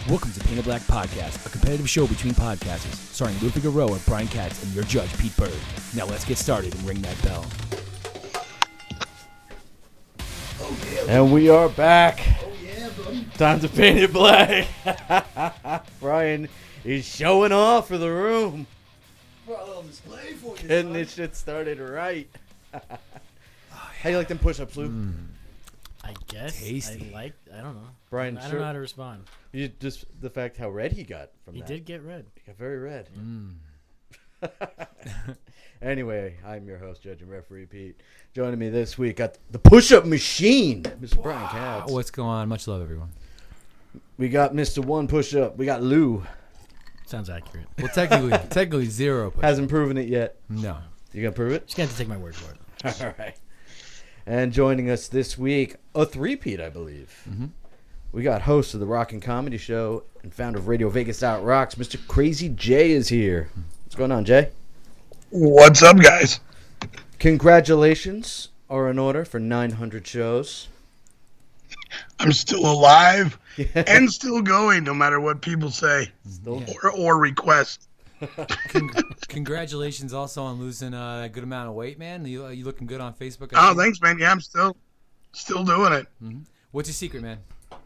Welcome to Paint a Black Podcast, a competitive show between podcasters, starring Lou Figueroa, Brian Katz, and your judge, Pete Bird. Now let's get started and ring that bell. And we are back. Oh yeah, buddy. Time to paint it black. Brian is showing off for the room. Brought a little display for you. Getting son. this shit started right. How you like them push-ups, Lou? I guess. Tasty. I don't know. Brian, I don't know how to respond. You just the fact how red he got from He that. did get red. He got very red. Anyway, I'm your host, Judge and Referee Pete. Joining me this week got the push-up machine, Mr. Brian Katz. What's going on? Much love, everyone. We got Mr. One Push-Up. We got Lou. Sounds accurate. Well, technically zero. Hasn't proven it yet. No. You gonna prove it? Just gonna have to take my word for it. All right. And joining us this week, a three-peat, I believe. Mm-hmm. We got host of the Rock and Comedy Show and founder of Radio Vegas Out Rocks, Mr. Crazy Jay is here. What's going on, Jay? What's up, guys? Congratulations are in order for 900 shows. I'm still alive and still going, no matter what people say Still, or request. Congratulations also on losing a good amount of weight, man. You looking good on Facebook? Oh, thanks, man. Yeah, I'm still doing it. What's your secret, man?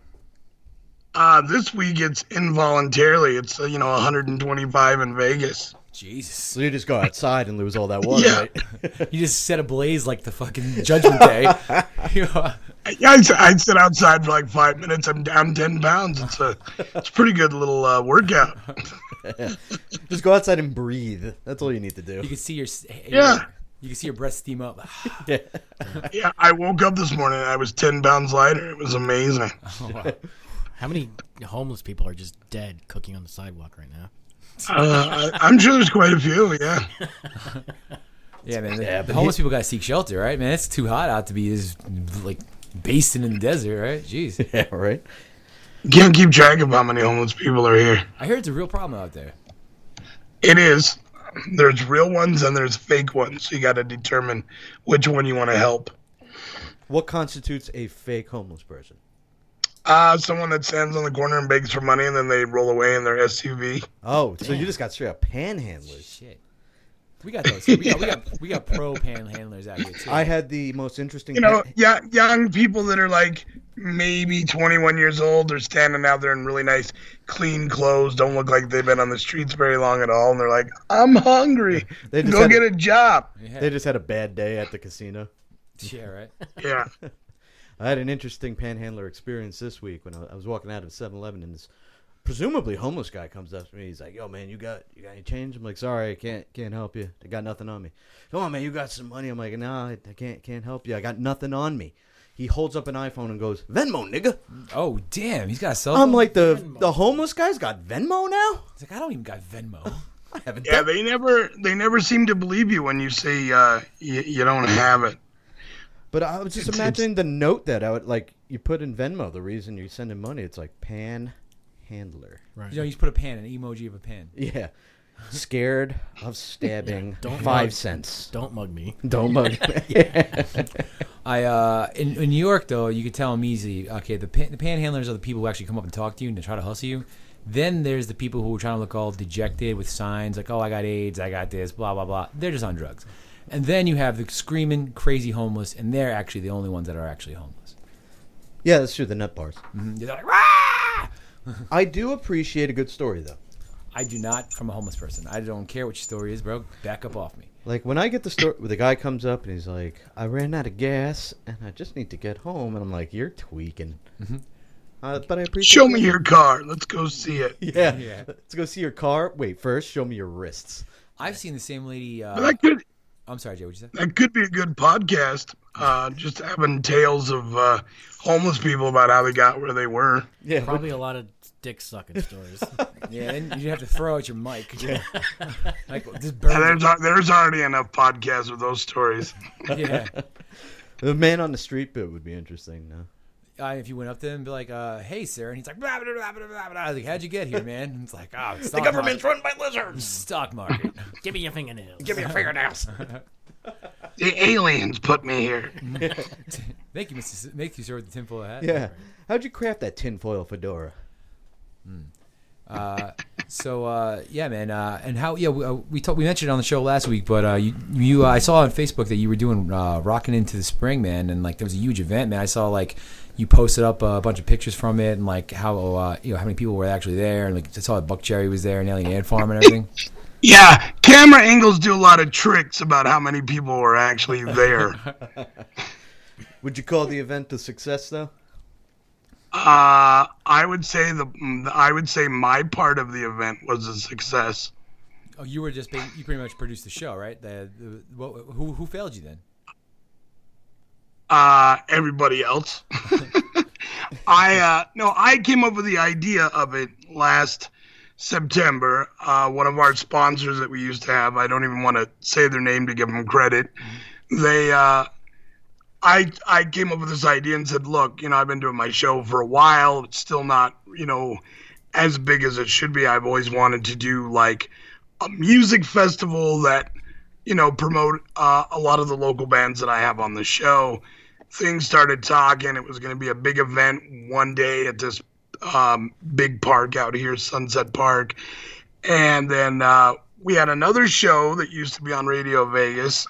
This week it's involuntarily. It's 125 in Vegas. Jesus. So you just go outside and lose all that water, Yeah. You just set ablaze like the fucking Judgment Day. You know, Yeah, I'd sit outside for like 5 minutes. I'm down 10 pounds. It's a pretty good little workout. Just go outside and breathe. That's all you need to do. you can see your Yeah. You can see your breath steam up. Yeah. Yeah, I woke up this morning and I was 10 pounds lighter. It was amazing. Oh, wow. How many homeless people are just dead cooking on the sidewalk right now? I'm sure there's quite a few. Yeah. Yeah, man. Yeah, The but homeless people gotta seek shelter, right, man? It's too hot out to be just like basting in the desert, right? Jeez. Yeah, right? Can't keep track of how many homeless people are here. I heard it's a real problem out there. It is. There's real ones and there's fake ones. So you got to determine which one you want to help. What constitutes a fake homeless person? Someone that stands on the corner and begs for money and then they roll away in their SUV. Oh, so you just got straight up panhandlers. Shit. We got those. We got pro panhandlers out here too. I had the most interesting... Young people that are like maybe 21 years old. They're standing out there in really nice, clean clothes. Don't look like they've been on the streets very long at all. And they're like, I'm hungry. They just Go had- get a job. Yeah. They just had a bad day at the casino. Yeah, right. Yeah. I had an interesting panhandler experience this week when I was walking out of 7-Eleven and this presumably homeless guy comes up to me. He's like, "Yo, man, you got any change?" I'm like, "Sorry, I can't help you. I got nothing on me." "Come on, man, you got some money?" I'm like, "No, I can't help you. I got nothing on me." He holds up an iPhone and goes, "Venmo, nigga." Oh damn, he's got a cell phone. I'm like, the homeless guy's got Venmo now? He's like, I don't even got Venmo. I haven't Yeah, done. they never seem to believe you when you say you don't have it. But I was just imagining the note that I would like. You put in Venmo the reason you're sending money. It's like panhandler. Right. You just put a pan, an emoji of a pan. Yeah. Scared of stabbing. Don't 5 mug. cents. Don't mug me. Don't mug. In New York though, you could tell them easy. Okay, the panhandlers are the people who actually come up and talk to you and they try to hustle you. Then there's the people who are trying to look all dejected with signs like, "Oh, I got AIDS, I got this, blah blah blah." They're just on drugs. And then you have the screaming crazy homeless, and they're actually the only ones that are actually homeless. Yeah, that's true. The nut bars. They're like, "Rah!" I do appreciate a good story, though. I do not from a homeless person. I don't care what your story is, bro. Back up off me. Like, when I get the story where the guy comes up and he's like, "I ran out of gas and I just need to get home." And I'm like, "You're tweaking." But I appreciate Show me your car. Let's go see it. Yeah. Yeah. Let's go see your car. Wait, first, show me your wrists. I've seen the same lady. But I'm sorry, Jay. What'd you say? that could be a good podcast. Just having tales of homeless people about how they got where they were. Yeah. Probably a lot of dick sucking stories. Yeah, then you have to throw out your mic. Like this And bird. there's already enough podcasts with those stories. Yeah. The man on the street bit would be interesting, though. If you went up to him and be like, "Hey, sir," and he's like, blah, blah, blah, blah, blah, blah. I was like, "How'd you get here, man?" And it's like, "Oh, The government's run by lizards. stock market." Give me your fingernails. Give me your fingernails. The aliens put me here. Thank you, Mr. Thank you, sir, with the tinfoil hat. Yeah. How'd you craft that tinfoil fedora? Yeah, man, and how we mentioned it on the show last week, but I saw on Facebook that you were doing Rocking Into the Spring, man, and like there was a huge event, man. I saw like you posted up a bunch of pictures from it and like how how many people were actually there, and like I saw that Buck Cherry was there and Alien Ant Farm and everything. Yeah, camera angles do a lot of tricks about how many people were actually there. Would you call the event a success, though? I would say my part of the event was a success. Oh, you pretty much produced the show, right? Who failed you then? Everybody else. I came up with the idea of it last September. One of our sponsors that we used to have, I don't even want to say their name to give them credit. I came up with this idea and said, look, I've been doing my show for a while. It's still not, as big as it should be. I've always wanted to do like a music festival that, promote a lot of the local bands that I have on the show. Things started talking. It was going to be a big event one day at this big park out here, Sunset Park. And then we had another show that used to be on Radio Vegas.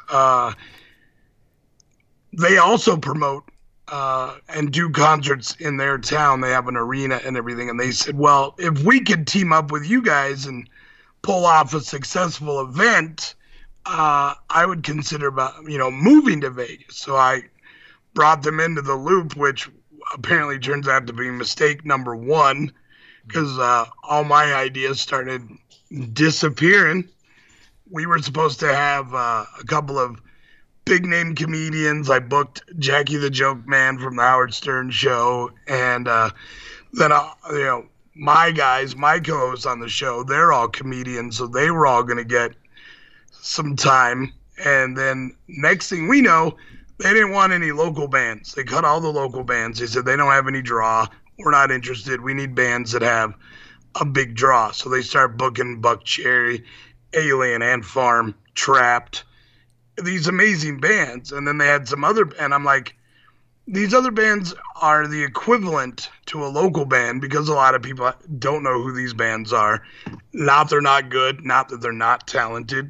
They also promote and do concerts in their town. They have an arena and everything. And they said, well, if we could team up with you guys and pull off a successful event, I would consider moving to Vegas. So I brought them into the loop, which apparently turns out to be mistake number one, because all my ideas started disappearing. We were supposed to have a couple of big name comedians. I booked Jackie the Joke Man from the Howard Stern show, and then my guys, my co-hosts on the show, they're all comedians, so they were all going to get some time. And then next thing we know, they didn't want any local bands. They cut all the local bands. They said they don't have any draw. We're not interested. We need bands that have a big draw. So they start booking Buck Cherry, Alien Ant Farm, Trapped, these amazing bands. And then they had some other, and I'm like, these other bands are the equivalent to a local band, because a lot of people don't know who these bands are. Not they're not good, not that they're not talented,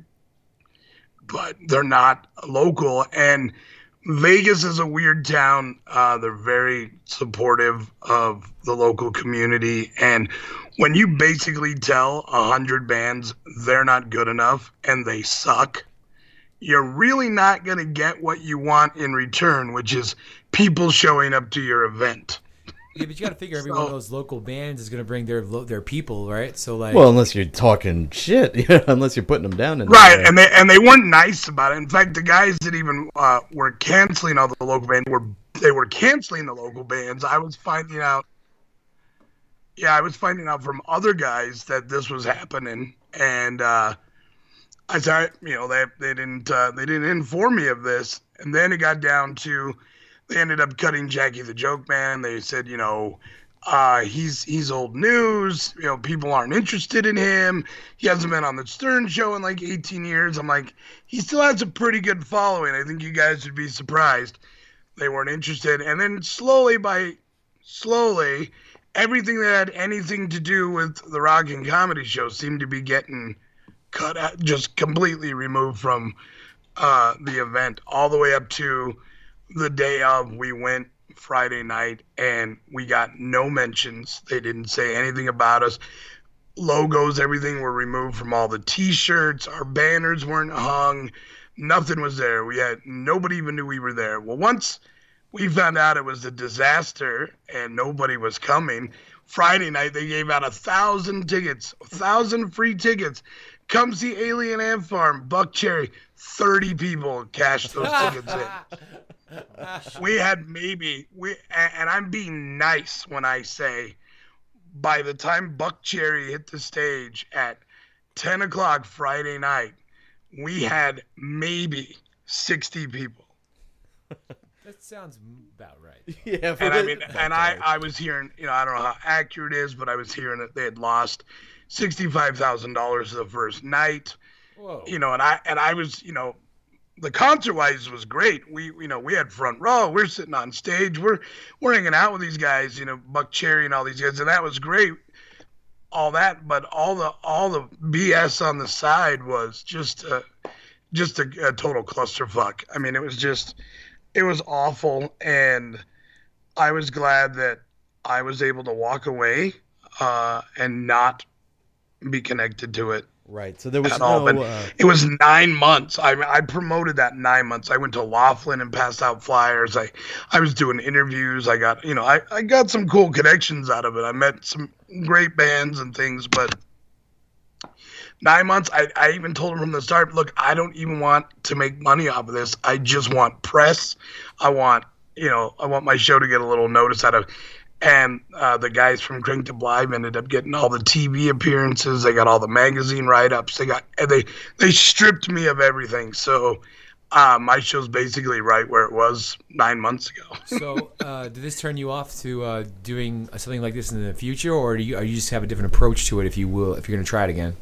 but they're not local. And Vegas is a weird town. They're very supportive of the local community. And when you basically tell 100 bands they're not good enough and they suck, you're really not going to get what you want in return, which is people showing up to your event. Yeah, but you got to figure every one of those local bands is going to bring their people, right? So like, well, unless you're talking shit, unless you're putting them down, right? And they weren't nice about it. In fact, the guys that even were canceling all the local bands were canceling the local bands. I was finding out. Yeah, I was finding out from other guys that this was happening, and I said, they didn't inform me of this. And then it got down to, they ended up cutting Jackie the Joke Man. They said, he's old news. People aren't interested in him. He hasn't been on the Stern show in like 18 years. I'm like, he still has a pretty good following. I think you guys would be surprised. They weren't interested. And then slowly, everything that had anything to do with the rock and comedy show seemed to be getting cut out, just completely removed from the event, all the way up to the day of. We went Friday night and we got no mentions. They didn't say anything about us. Logos, everything were removed from all the t-shirts. Our banners weren't hung. Nothing was there. Nobody even knew we were there. Well, once we found out it was a disaster and nobody was coming, Friday night they gave out 1,000 tickets, 1,000 free tickets. Come see Alien Ant Farm, Buck Cherry. 30 people cashed those tickets in. We had and I'm being nice when I say, by the time Buck Cherry hit the stage at 10 o'clock Friday night, we had maybe 60 people. That sounds about right. Yeah, and I was hearing, I don't know how accurate it is, but I was hearing that they had lost $65,000 the first night. Whoa. And I was, the concert wise was great. We had front row. We're sitting on stage. We're hanging out with these guys, Buck Cherry and all these guys, and that was great. all that, but all the BS on the side was just a total clusterfuck. I mean, it was awful, and I was glad that I was able to walk away and not be connected to it. Right. So there was at all. no. But it was 9 months. I promoted that 9 months. I went to Laughlin and passed out flyers. I was doing interviews. I got I got some cool connections out of it. I met some great bands and things. But 9 months. I even told him from the start, look, I don't even want to make money off of this. I just want press. I want my show to get a little notice out of. And the guys from Cranked Up Live ended up getting all the TV appearances. They got all the magazine write-ups. They stripped me of everything. So my show's basically right where it was 9 months ago. So did this turn you off to doing something like this in the future, or do you just have a different approach to it if you're going to try it again?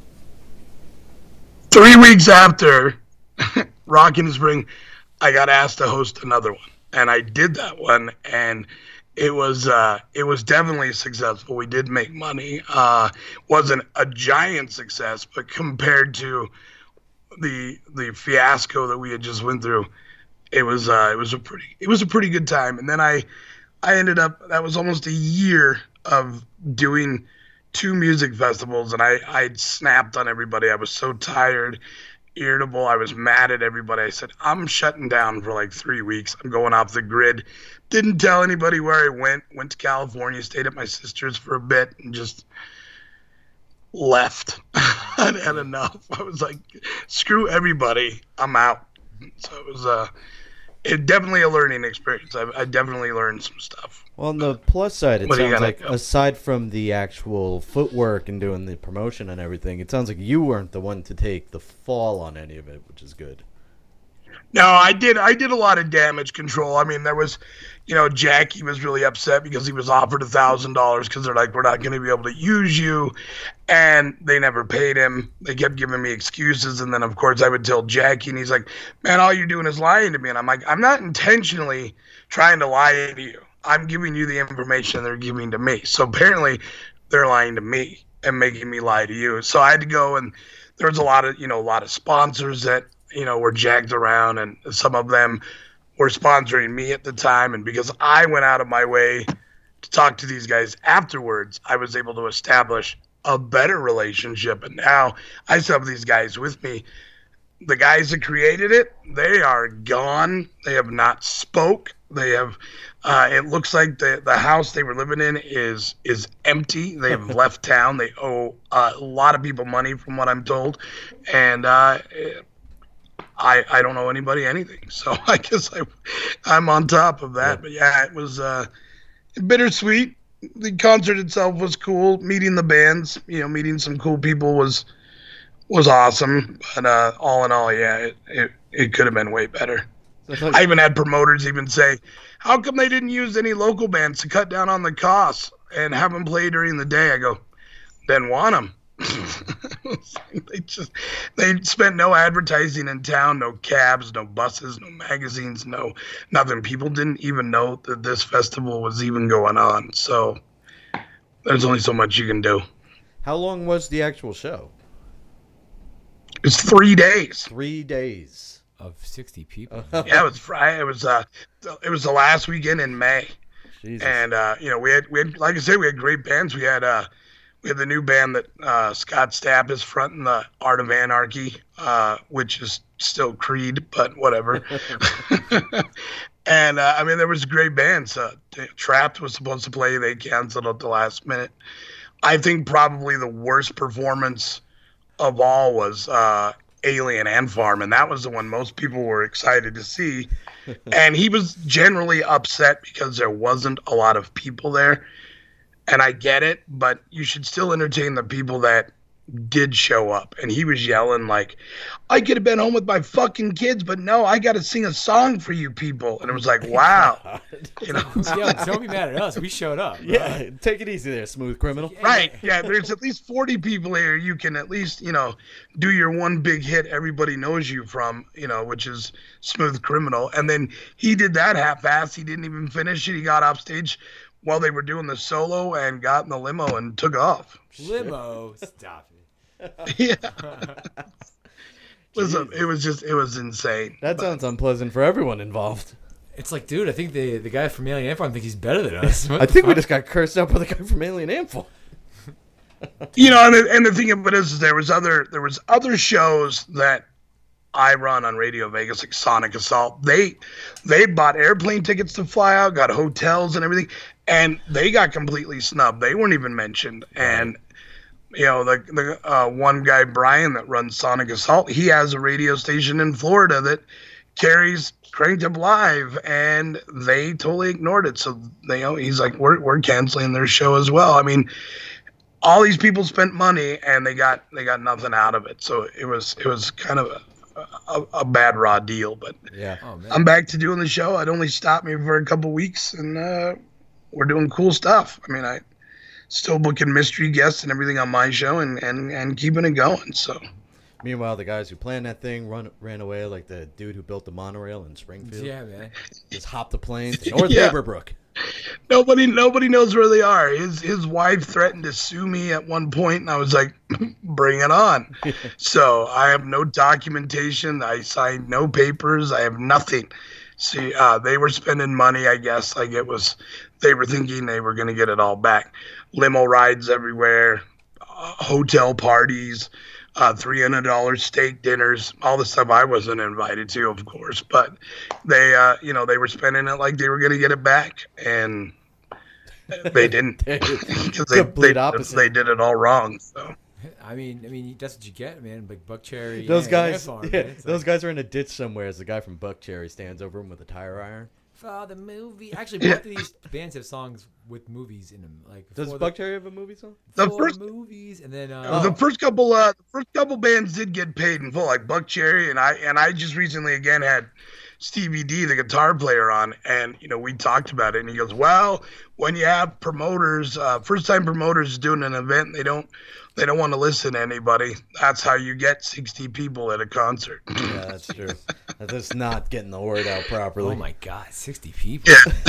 3 weeks after Rock in the Spring, I got asked to host another one, and I did that one, and it was definitely successful. We did make money. Wasn't a giant success, but compared to the fiasco that we had just went through, it was a pretty good time. And then I ended up, that was almost a year of doing 2 music festivals, and I'd snapped on everybody. I was so tired, irritable. I was mad at everybody. I said, I'm shutting down for like 3 weeks. I'm going off the grid. Didn't tell anybody where I went to California, stayed at my sister's for a bit, and just left. I'd had enough. I was like, screw everybody. I'm out. So it was definitely a learning experience. I definitely learned some stuff. Well, on the plus side, it What do you sounds got, like Nick? aside from the actual footwork and doing the promotion and everything, it sounds like you weren't the one to take the fall on any of it, which is good. No, I did a lot of damage control. I mean, there was, Jackie was really upset because he was offered $1,000 because they're like, we're not going to be able to use you, and they never paid him. They kept giving me excuses, and then of course I would tell Jackie, and he's like, man, all you're doing is lying to me, and I'm like, I'm not intentionally trying to lie to you. I'm giving you the information they're giving to me. So apparently they're lying to me and making me lie to you. So I had to go, and there was a lot of sponsors that were jacked around, and some of them were sponsoring me at the time. And because I went out of my way to talk to these guys afterwards, I was able to establish a better relationship. And now I still have these guys with me. The guys that created it, they are gone. They have not spoke. They have, it looks like the house they were living in is empty. They have left town. They owe a lot of people money from what I'm told. And, I don't owe anybody anything, so I guess I'm on top of that. But yeah, it was bittersweet. The concert itself was cool. Meeting the bands, meeting some cool people was awesome. But all in all, yeah, it could have been way better. I even had promoters even say, how come they didn't use any local bands to cut down on the costs and have them play during the day? I go, didn't want them. They spent no advertising in town, no cabs, no buses, no magazines, no nothing. People didn't even know that this festival was even going on. So there's only so much you can do. How long was the actual show? It's 3 days. 3 days. Of 60 people. Yeah, it was Friday. It was the last weekend in May. Jesus. And we had like I said, we had great bands. We had the new band that Scott Stapp is fronting, the Art of Anarchy, which is still Creed, but whatever. And there was great bands. Trapped was supposed to play, they canceled at the last minute. I think probably the worst performance of all was Alien Ant Farm, and that was the one most people were excited to see. And he was generally upset because there wasn't a lot of people there. And I get it, but you should still entertain the people that did show up. And he was yelling like, I could have been home with my fucking kids, but no, I got to sing a song for you people. And it was like, wow. Yeah, don't be mad at us. We showed up. Bro. Yeah, take it easy there, smooth criminal. Right. Yeah, there's at least 40 people here. You can at least, do your one big hit everybody knows you from, which is Smooth Criminal. And then he did that half-ass. He didn't even finish it. He got off stage while they were doing the solo and got in the limo and took off. Limo, stop it. Yeah. Listen, it was insane. That sounds unpleasant for everyone involved. It's like, dude, I think the guy from Alien Ant thinks he's better than us. What I the think we fuck? just got cursed out by the guy from Alien Antful. You know, and the thing of it is there was other shows that I run on Radio Vegas, like Sonic Assault. They bought airplane tickets to fly out, got hotels and everything, and they got completely snubbed. They weren't even mentioned. And you know, the one guy, Brian, that runs Sonic Assault, he has a radio station in Florida that carries Cranked Up Live, and they totally ignored it. So he's like, we're canceling their show as well. I mean, all these people spent money and they got nothing out of it. So it was kind of a bad raw deal. But Yeah. Oh, man. I'm back to doing the show. It only stopped me for a couple weeks, and we're doing cool stuff. I mean, I still booking mystery guests and everything on my show, and keeping it going. So Meanwhile, the guys who planned that thing ran away, like the dude who built the monorail in Springfield. Yeah, man. Just hopped the plane to North Yeah. Beaverbrook. nobody knows where they are. His wife threatened to sue me at one point, and I was like, bring it on. So I have no documentation. I signed no papers. I have nothing. See, they were spending money, I guess. Like they were thinking they were going to get it all back. Limo rides everywhere, hotel parties, $300 steak dinners, all the stuff I wasn't invited to, of course. But they were spending it like they were going to get it back, and they didn't. Because Complete opposite. they did it all wrong. So. I mean, that's what you get, man. Like Buck Cherry. Those and guys, Ant Farm, yeah, man. It's those like, guys are in a ditch somewhere as the guy from Buck Cherry stands over him with a tire iron. for the movie. Actually, both of these bands have songs with movies in them. Like Does for Buck Cherry have a movie song? The for first- movies, and then The first couple bands did get paid in full, like Buck Cherry, and I just recently again had Stevie D, the guitar player, on, and we talked about it, and he goes, "Well, when you have promoters, first time promoters doing an event, they don't want to listen to anybody. That's how you get 60 people at a concert." Yeah, that's true. That's just not getting the word out properly. oh my god, 60 people.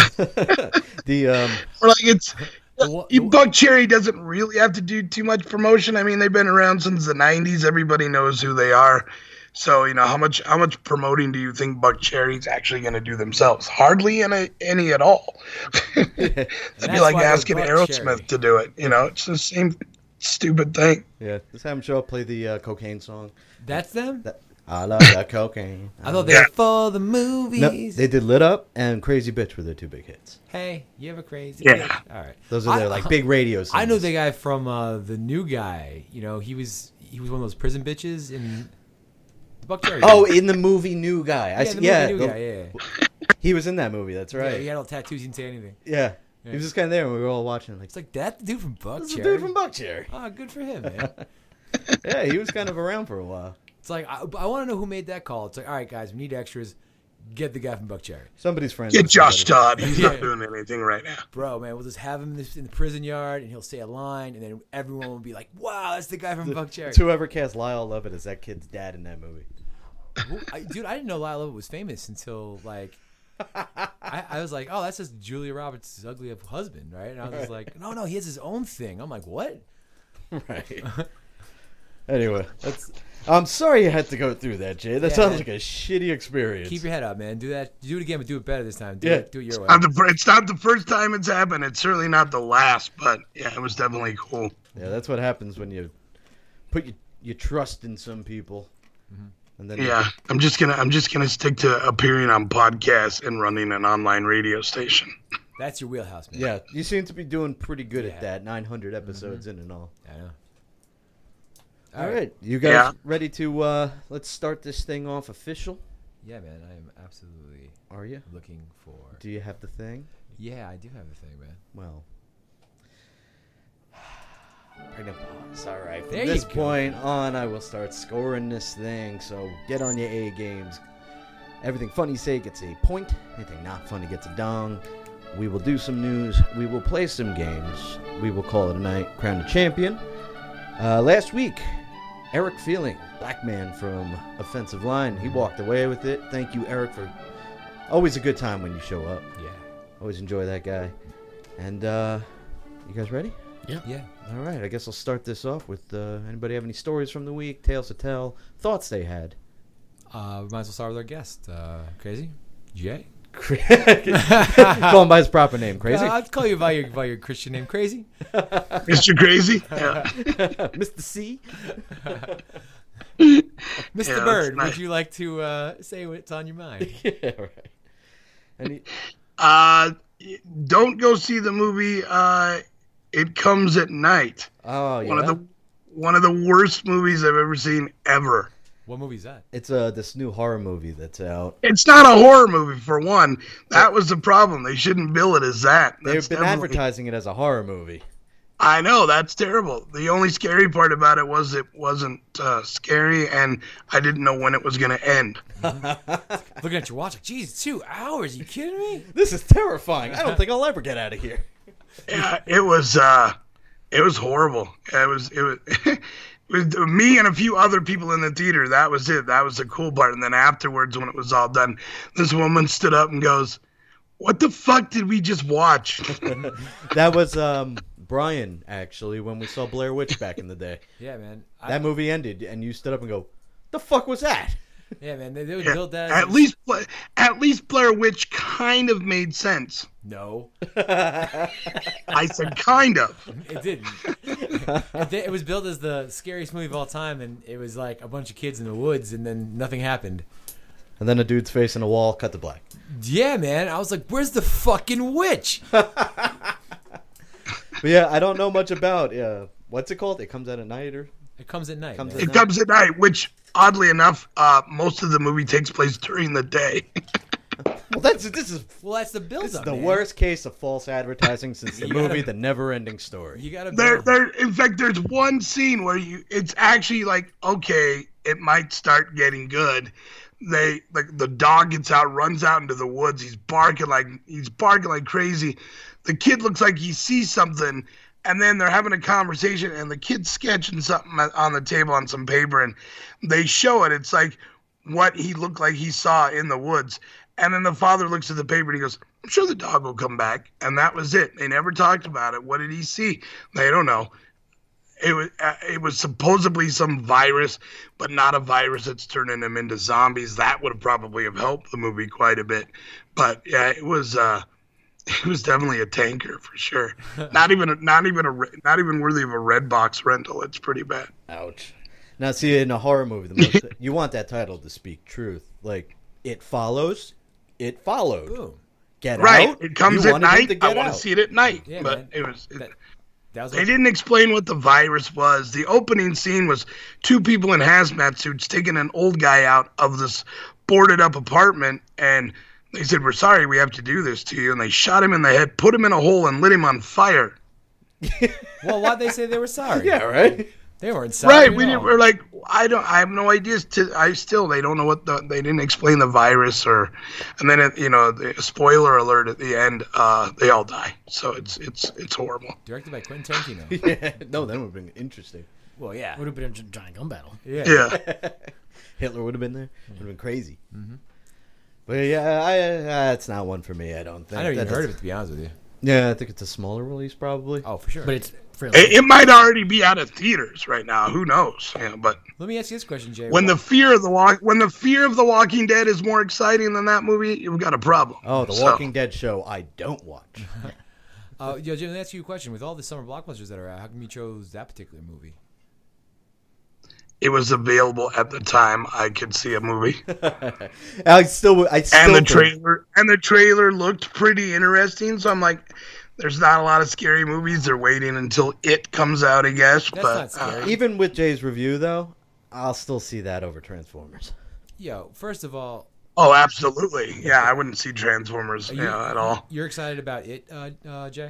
The Or like it's. What- Buck Cherry doesn't really have to do too much promotion. I mean, they've been around since the 90s. Everybody knows who they are. So, how much promoting do you think Buck Cherry's actually going to do themselves? Hardly any at all. It'd be that's like why they're asking Buck Aerosmith Cherry. to do it. It's the same stupid thing. yeah, just have him show up, play the cocaine song. That's them. I love that cocaine. I thought they were for the movies. No, they did Lit Up and Crazy Bitch were their two big hits. Hey, you have a crazy. Yeah. bitch. All right. Those are their like big radio songs. I know the guy from the new guy. He was one of those prison bitches in the Buck Cherry. Oh, band. in the movie New Guy. yeah, the movie new the- guy. Yeah. he was in that movie. That's Yeah, right. he had all tattoos. He didn't say anything. Yeah. Yeah. He was just kind of there, and we were all watching. Like, It's like that dude from Buck this is the Cherry. dude from Buck Cherry. Oh, good for him, man. Yeah, he was kind of around for a while. It's like I want to know who made that call. It's like, all right, guys, we need extras. Get the guy from Buck Cherry, Somebody's friend. Get with Josh somebody. Todd. He's Yeah. not doing anything right now. bro. Man, we'll just have him in the prison yard, and he'll say a line, and then everyone will be like, "Wow, that's the guy from Buck Cherry." Whoever cast Lyle Lovett as that kid's dad in that movie. Dude, I didn't know Lyle Lovett was famous until like I was like, oh, that's just Julia Roberts' ugly husband, right? And I was just like, no, he has his own thing. I'm like, what? Right. Anyway, I'm sorry you had to go through that, Jay. That Yeah, sounds man. like a shitty experience. Keep your head up, man. Do that. Do it again, but do it better this time. Do Yeah. it your way. It's not the first time it's happened. It's certainly not the last, but yeah, it was definitely cool. Yeah, that's what happens when you put your trust in some people, and then Yeah, I'm just gonna stick to appearing on podcasts and running an online radio station. That's your wheelhouse, man. yeah, you seem to be doing pretty good Yeah. at that. 900 episodes in and all. I know. All right, you guys Yeah. ready to let's start this thing off official? Yeah, man. I am absolutely Are you? looking for. Do you have the thing? Yeah, I do have a thing, man. Well, pregnant pause. All right. From There you this go. point on, I will start scoring this thing. So get on your A games. Everything funny you say gets a point. Anything not funny gets a dong. We will do some news. We will play some games. We will call it a night. Crown a champion. Last week, Eric Feeling, black man from Offensive Line, he walked away with it. Thank you, Eric, for always a good time when you show up. Yeah. Always enjoy that guy. And you guys ready? Yeah. All right, I guess I'll start this off with anybody have any stories from the week, tales to tell, thoughts they had? We might as well start with our guest. Crazy? Jay? Call him by his proper name, Crazy. I'll call you by your Christian name, Crazy. Mr. Crazy? Yeah. Mr. C. Mr. Yeah, Bird, nice. would you like to say what's on your mind? Yeah, right. Don't go see the movie It Comes at Night. Oh, yeah. One of the worst movies I've ever seen ever. What movie is that? It's this new horror movie that's out. It's not a horror movie, for one. That was the problem. They shouldn't bill it as that. They've That's been definitely- advertising it as a horror movie. I know, that's terrible. The only scary part about it was it wasn't scary, and I didn't know when it was going to end. Looking at your watch, like, geez, 2 hours? Are you kidding me? This is terrifying. I don't think I'll ever get out of here. Yeah, it was horrible. It was with me and a few other people in the theater. That was it. That was the cool part. And then afterwards, when it was all done, this woman stood up and goes, "What the fuck did we just watch?" That was Brian, actually, when we saw Blair Witch back in the day. Yeah, man. That movie ended, and you stood up and go, "The fuck was that?" Yeah, man. They would Yeah, build that. at least Blair Witch kind of made sense. No, I said kind of. it didn't. It was billed as the scariest movie of all time, and it was like a bunch of kids in the woods, and then nothing happened. And then a dude's face in a wall, cut to black. Yeah, man. I was like, "Where's the fucking witch?" But yeah, I don't know much about what's it called? It Comes Out at Night, or It comes at night. Comes man. at It comes at night, which oddly enough, most of the movie takes place during the day. well, this is Well, that's the build up. the worst case of false advertising since the You gotta- movie The Never-Ending Story. You gotta build. In fact, there's one scene where it's actually like, okay, it might start getting good. The dog gets out, runs out into the woods. He's barking like crazy. The kid looks like he sees something, and then they're having a conversation, and the kid's sketching something on the table on some paper, and they show it. It's like what he looked like he saw in the woods. And then the father looks at the paper and he goes, "I'm sure the dog will come back." And that was it. They never talked about it. What did he see? They don't know. It was supposedly some virus, but not a virus that's turning them into zombies. That would probably have helped the movie quite a bit. But yeah, it was definitely a tanker for sure. Not even worthy of a Red Box rental. It's pretty bad. Ouch. Now, see, in a horror movie, you want that title to speak truth. Like, it follows, it followed. Boom. Get Right. out. It comes You at wanted him night. to I get want to out. see it at night. Yeah, but man. That was they like, didn't explain what the virus was. The opening scene was two people in hazmat suits taking an old guy out of this boarded up apartment, and they said, "We're sorry we have to do this to you." And they shot him in the head, put him in a hole, and lit him on fire. well, why'd they say they were sorry? Yeah, right? They weren't sorry. Right. at We all. were like, I have no idea. They don't know they didn't explain the virus and then the spoiler alert at the end, they all die. So it's horrible. Directed by Quentin Tarantino. Yeah. No, that would have been interesting. Well, yeah. Would have been a giant gun battle. Yeah. Yeah. Hitler would have been there. Would have been crazy. Mm-hmm. But yeah, it's not one for me, I don't think. I never even That's- heard of it, to be honest with you. Yeah, I think it's a smaller release, probably. Oh, for sure. But it's fairly. It might already be out of theaters right now. Who knows? Yeah, but Let me ask you this question, Jay. when the fear of the Walking Dead is more exciting than that movie, you've got a problem. Oh, The So, Walking Dead show I don't watch. Jim, let me ask you a question. With all the summer blockbusters that are out, how come you chose that particular movie? It was available at the time I could see a movie. I still And the trailer looked pretty interesting, so I'm like, there's not a lot of scary movies. They're waiting until it comes out, I guess. That's but not scary. Even with Jay's review, though, I'll still see that over Transformers. Yo, first of all, oh, absolutely. Yeah, I wouldn't see Transformers at all. You're excited about it, Jay?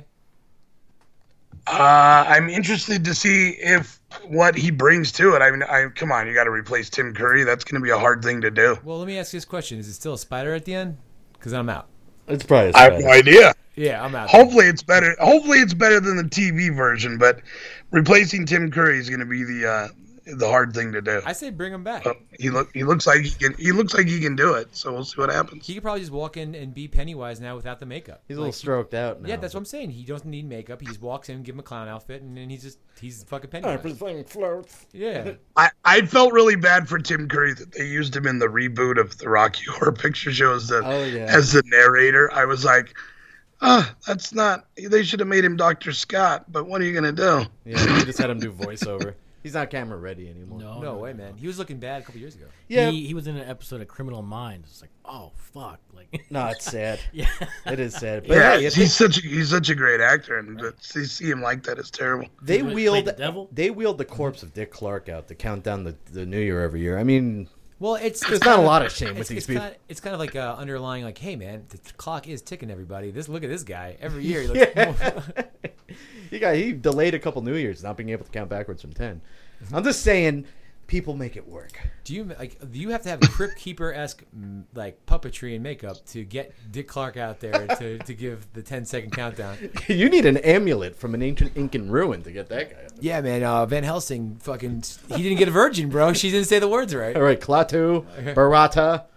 I'm interested to see if what he brings to it. I mean, come on, you got to replace Tim Curry. That's going to be a hard thing to do. Well, let me ask you this question. Is it still a spider at the end? Because I'm out. It's probably I have no idea. Yeah, I'm out. Hopefully it's better. Hopefully it's better than the TV version. But replacing Tim Curry is going to be the hard thing to do. I say bring him back. He looks like he can do it. So we'll see what happens. He could probably just walk in and be Pennywise now without the makeup. He's a little stroked out now. Yeah, that's what I'm saying. He doesn't need makeup. He just walks in, give him a clown outfit, and then he's fucking Pennywise. Everything floats. Yeah. I felt really bad for Tim Curry that they used him in the reboot of the Rocky Horror Picture Show as the narrator. I was like, that's not. They should have made him Dr. Scott. But what are you gonna do? Yeah, you just had him do voiceover. He's not camera ready anymore. No way, man. He was looking bad a couple years ago. Yeah, He was in an episode of Criminal Minds. It's like, oh fuck, like. no, it's sad. Yeah. It is sad. But Yeah, hey, he's such a great actor, and to see him like that is terrible. they Played wheeled the devil? They wheeled the corpse of Dick Clark out to count down the New Year every year. I mean, Well, it's there's not a lot of shame with these people. it's kind of like underlying, like, hey, man, the clock is ticking. Everybody, look at this guy. Every year, he looks He delayed a couple New Years, not being able to count backwards from 10. I'm just saying, people make it work. Do you have to have Crypt Keeper-esque like puppetry and makeup to get Dick Clark out there to give the 10-second countdown? You need an amulet from an ancient Incan ruin to get that guy up. Yeah, man. Van Helsing he didn't get a virgin, bro. She didn't say the words right. All right, Klaatu, Barata.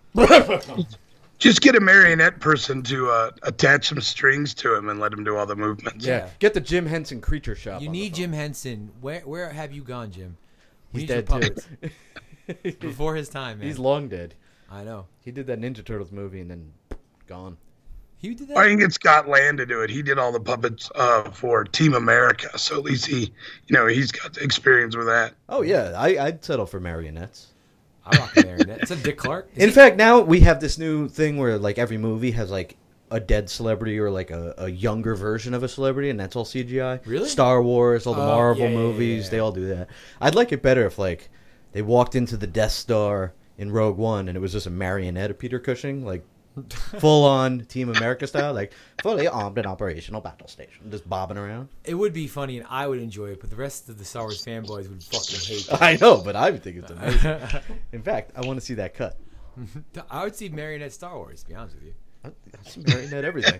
Just get a marionette person to attach some strings to him and let him do all the movements. Yeah. Get the Jim Henson Creature Shop. You on the need phone. Jim Henson. Where have you gone, Jim? We He's need your dead too. puppets. Before his time, man. He's long dead. I know. He did that Ninja Turtles movie and then gone. He did I that. can get Scott Land to do it. He did all the puppets for Team America, so at least he's got the experience with that. Oh yeah, I'd settle for marionettes. I rock a marionette. It's a Dick Clark. In fact, now we have this new thing where like every movie has like a dead celebrity or like a younger version of a celebrity, and that's all CGI. Really? Star Wars, all the Marvel yeah, movies, yeah. they all do that. I'd like it better if like they walked into the Death Star in Rogue One and it was just a marionette of Peter Cushing, like full on Team America style, like fully armed and operational battle station, just bobbing around. It would be funny, and I would enjoy it, but the rest of the Star Wars fanboys would fucking hate it. I know, but I would think it's amazing. In fact, I want to see that cut. I would see marionette Star Wars, to be honest with you. I'd see marionette everything.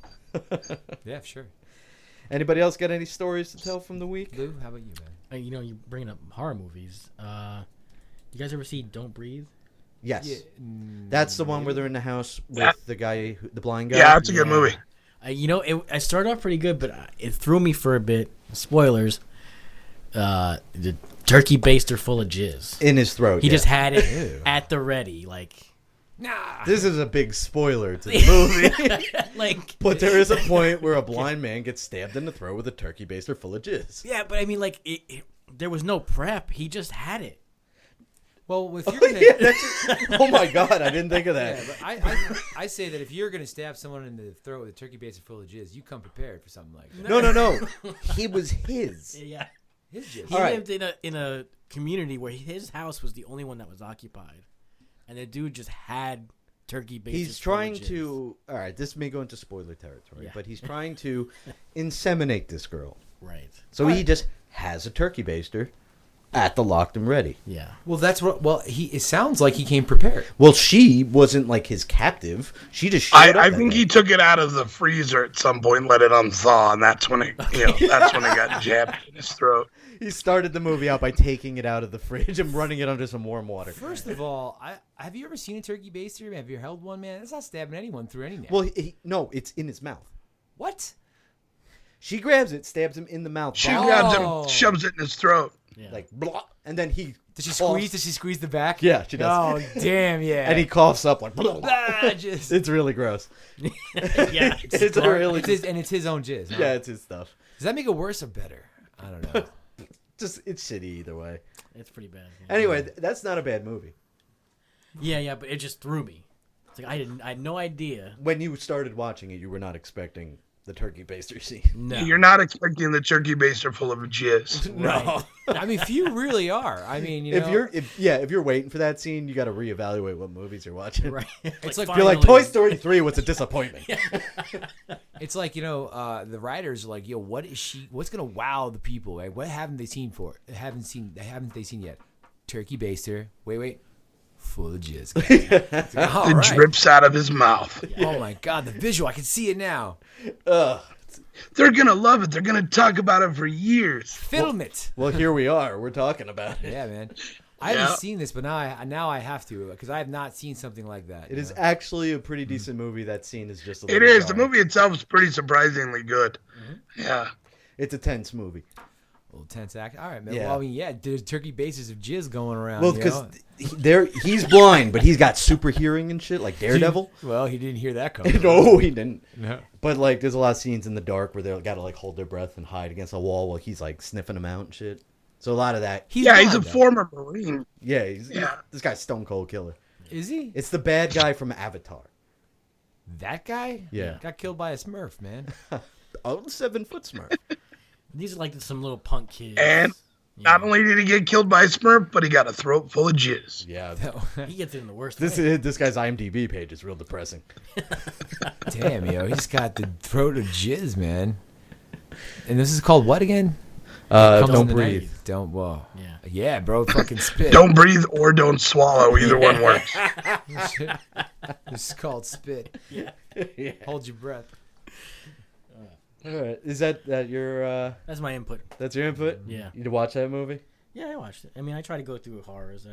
Yeah, sure. Anybody else got any stories to tell from the week? Lou, how about you, man? You're bringing up horror movies. You guys ever see Don't Breathe? Yes. Yeah, That's the one where they're in the house with the guy, the blind guy. Yeah, that's a good movie. I started off pretty good, but it threw me for a bit. Spoilers. The turkey baster full of jizz. In his throat. He yeah. just had it at the ready, like. Nah. This is a big spoiler to the movie. Like. But there is a point where a blind man gets stabbed in the throat with a turkey baster full of jizz. Yeah, but I mean, like, there was no prep. He just had it. Well, if you're gonna, Oh my god, I didn't think of that. yeah, but I say that if you're gonna stab someone in the throat with a turkey baster full of jizz, you come prepared for something like that. No. He was his. Yeah. His jizz. He All right. lived in a community where his house was the only one that was occupied, and the dude just had turkey basters. He's trying to. All right, this may go into spoiler territory, Yeah. but he's trying to inseminate this girl. Right. So he just has a turkey baster at the locked and ready. Yeah. Well, that's what. Well, it sounds like he came prepared. Well, she wasn't like his captive. She just showed up I that think day. he took it out of the freezer at some point, let it unthaw, and that's when it got jabbed in his throat. He started the movie out by taking it out of the fridge and running it under some warm water. First of all, have you ever seen a turkey baster? Have you held one, man? It's not stabbing anyone through any neck. Well, no, it's in his mouth. What? She grabs it, stabs him in the mouth, She blah, grabs Oh. him, shoves it in his throat. Yeah. like blah, and then he Does she coughs. squeeze? Does she squeeze the back? Yeah, she does. Oh, damn, yeah. And he coughs up like blah. Just, It's really gross. yeah. It's a really it's his own jizz. Huh? yeah, it's his stuff. Does that make it worse or better? I don't know. Just it's shitty either way. It's pretty bad. Yeah. Anyway, that's not a bad movie. Yeah, but it just threw me. It's like I had no idea. When you started watching it, you were not expecting the turkey baster scene. No. You're not expecting the turkey baster full of jizz. Right. I mean, few really are. I mean, you know, If you're waiting for that scene, you got to reevaluate what movies you're watching. Right. It's like- You're like Toy Story 3 was a disappointment. it's like, you know, the writers are like, yo, what's gonna wow the people? Right? What haven't they seen haven't they seen yet? Turkey baster. Wait. Full of jizz. All It right. drips out of his mouth. Oh my god, the visual! I can see it now. Ugh, They're gonna love it. They're gonna talk about it for years. Film it. Well, here we are. We're talking about it. Yeah, man. I haven't seen this, but now I have to because I have not seen something like that. It is actually a pretty decent movie. That scene is just a little It is. jarring. The movie itself is pretty surprisingly good. Yeah. It's a tense movie. A little tense act. All right, man. Yeah. Well, I mean, yeah, there's turkey bases of jizz going around. Well, you because know? he's blind, but he's got super hearing and shit, like Daredevil. Well, he didn't hear that coming. No, he didn't. No. But like, there's a lot of scenes in the dark where they got to like hold their breath and hide against a wall while he's like sniffing them out and shit. So a lot of that. He's He's a blind, though. former Marine. Yeah, Yeah. this guy's stone cold killer. Is he? It's the bad guy from Avatar. That guy? Yeah. Got killed by a Smurf, man. Oh, the 7-foot smurf. These are like some little punk kids. And not only did he get killed by a Smurf, but he got a throat full of jizz. Yeah. He gets it in the worst This way. this guy's IMDb page is real depressing. Damn, yo, he's got the throat of jizz, man. And this is called what again? Comes Don't in the breathe. night. Don't. Whoa. Yeah. Yeah, bro. Fucking spit. Don't breathe or don't swallow. Either one works. This is called spit. Yeah. Hold your breath. All right. Is that your That's my input. that's your input? Yeah. You to watch that movie? Yeah, I watched it. I mean, I try to go through horrors.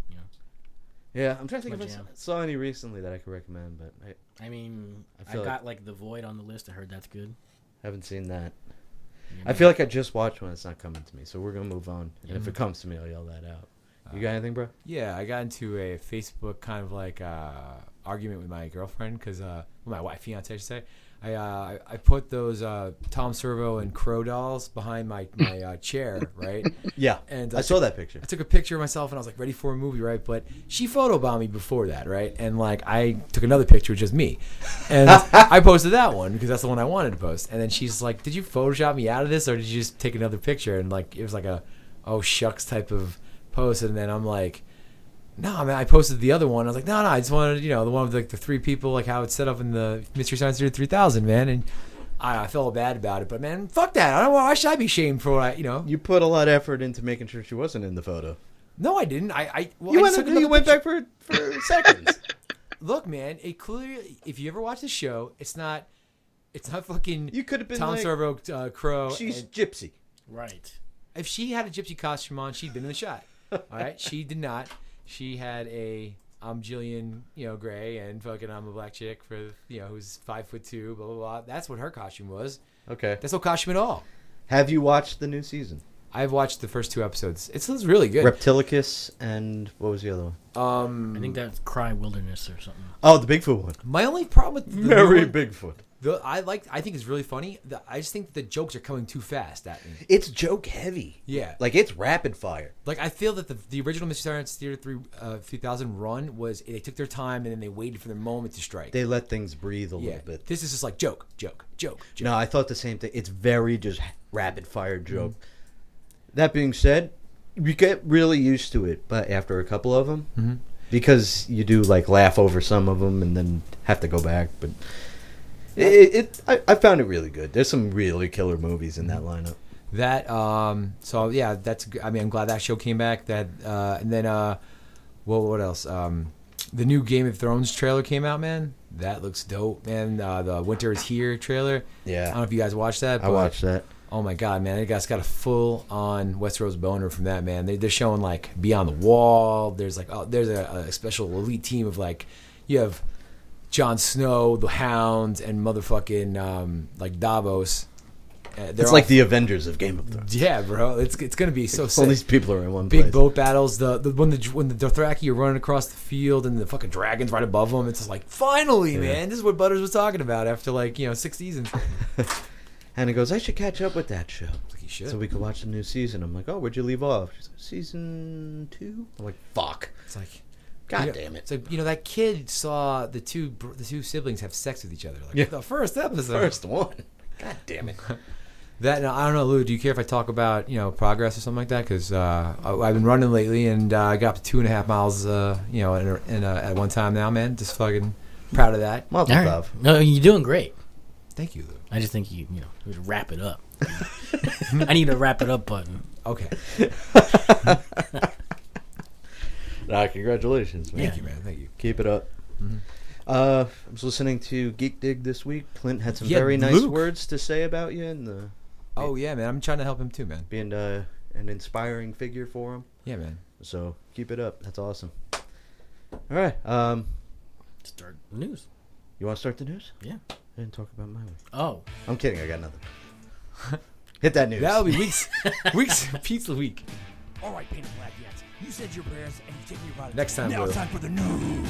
Yeah, I'm trying to think My if I jam. saw any recently that I could recommend, but I I mean, I I feel got like The Void on the list. I heard that's good. haven't seen that. You I know? feel like I just watched one. It's not coming to me, so we're gonna move on. And if Yeah. it comes to me, I'll yell that out. You got anything, bro? Yeah, I got into a Facebook kind of like argument with my girlfriend because, my wife, fiance, I should say. I put those Tom Servo and Crow dolls behind my chair, right? Yeah, And I saw that picture. I took a picture of myself and I was like ready for a movie, right? But she photobombed me before that, right? And like I took another picture of just me, and I posted that one because that's the one I wanted to post. And then she's like, "Did you Photoshop me out of this, or did you just take another picture?" And like it was like a oh shucks type of post. And then I'm like, "No, man, I posted the other one." I was like, "No, I just wanted the one with like the three people, like how it's set up in the Mystery Science Theater 3000, man." And I felt bad about it, but man, fuck that. I don't. Why should I be shamed for what You put a lot of effort into making sure she wasn't in the photo. No, I didn't. Well, You I went, just took another you went picture. back for seconds. Look, man, it clearly. If you ever watch the show, it's not fucking. You could have been Tom like, Servo, Crow. she's and gypsy. Right. if she had a gypsy costume on, she'd been in the shot. All right, she did not. She had a I'm Jillian, Gray, and fucking I'm a black chick for who's 5'2", blah blah blah. That's what her costume was. Okay. That's no costume at all. Have you watched the new season? I've watched the first 2 episodes. It's really good. Reptilicus and what was the other one? I think that's Cry Wilderness or something. Oh, the Bigfoot one. My only problem with the Very new one- Bigfoot. I think it's really funny. I just think the jokes are coming too fast at me. It's joke heavy. Yeah. Like it's rapid fire. Like I feel that the original Mystery Science Theater 3000 run was they took their time and then they waited for their moment to strike. They let things breathe a yeah. little bit. This is just like joke. No, I thought the same thing. It's very just rapid fire joke. That being said, you get really used to it, but after a couple of them, because you do like laugh over some of them and then have to go back. But I found it really good. There's some really killer movies in that lineup. That so yeah, I'm glad that show came back. That and then what else? The new Game of Thrones trailer came out, man. That looks dope, man. The Winter is Here trailer. Yeah. I don't know if you guys watched that. I watched that. Oh my god, man! It got a full on Westeros boner from that, man. They're showing like Beyond the Wall. There's like there's a special elite team of like you have Jon Snow, the Hound, and motherfucking like Davos. It's like the Avengers of Game of Thrones. Yeah, bro. It's gonna be so All sick. these people are in one Big place. boat battles. When the Dothraki are running across the field and the fucking dragons right above them. It's just like finally, man. This is what Butters was talking about after 6 seasons. Hannah goes, I should catch up with that show. Like you should. So we could watch the new season. I'm like, oh, where'd you leave off? She's like, season 2? I'm like, fuck. It's like, God damn it. It's like that kid saw the two siblings have sex with each other. Like Yeah. the first episode. First one. God damn it. That I don't know, Lou. Do you care if I talk about progress or something like that? Because I've been running lately, and I got up to 2.5 miles, at one time now, man. Just fucking proud of that. Mazel All right. tov. No, you're doing great. Thank you, Lou. I just think you should wrap it up. I need a wrap it up button. Okay. Congratulations, man. Thank you, man. Thank you. Keep it up. I was listening to Geek Dig this week. Clint had some Yeah, very nice Luke. words to say about you and Oh yeah, man. I'm trying to help him too, man. being an inspiring figure for him. Yeah, man. So keep it up. That's awesome. All right. Start the news. You want to start the news? Yeah. I didn't talk about my week. Oh. I'm kidding. I got nothing. Hit that news. That'll be weeks pizza week. All right, Painted Black Yaks. You said your prayers and you take me about it. Next time, Now it's Blue. time for the news.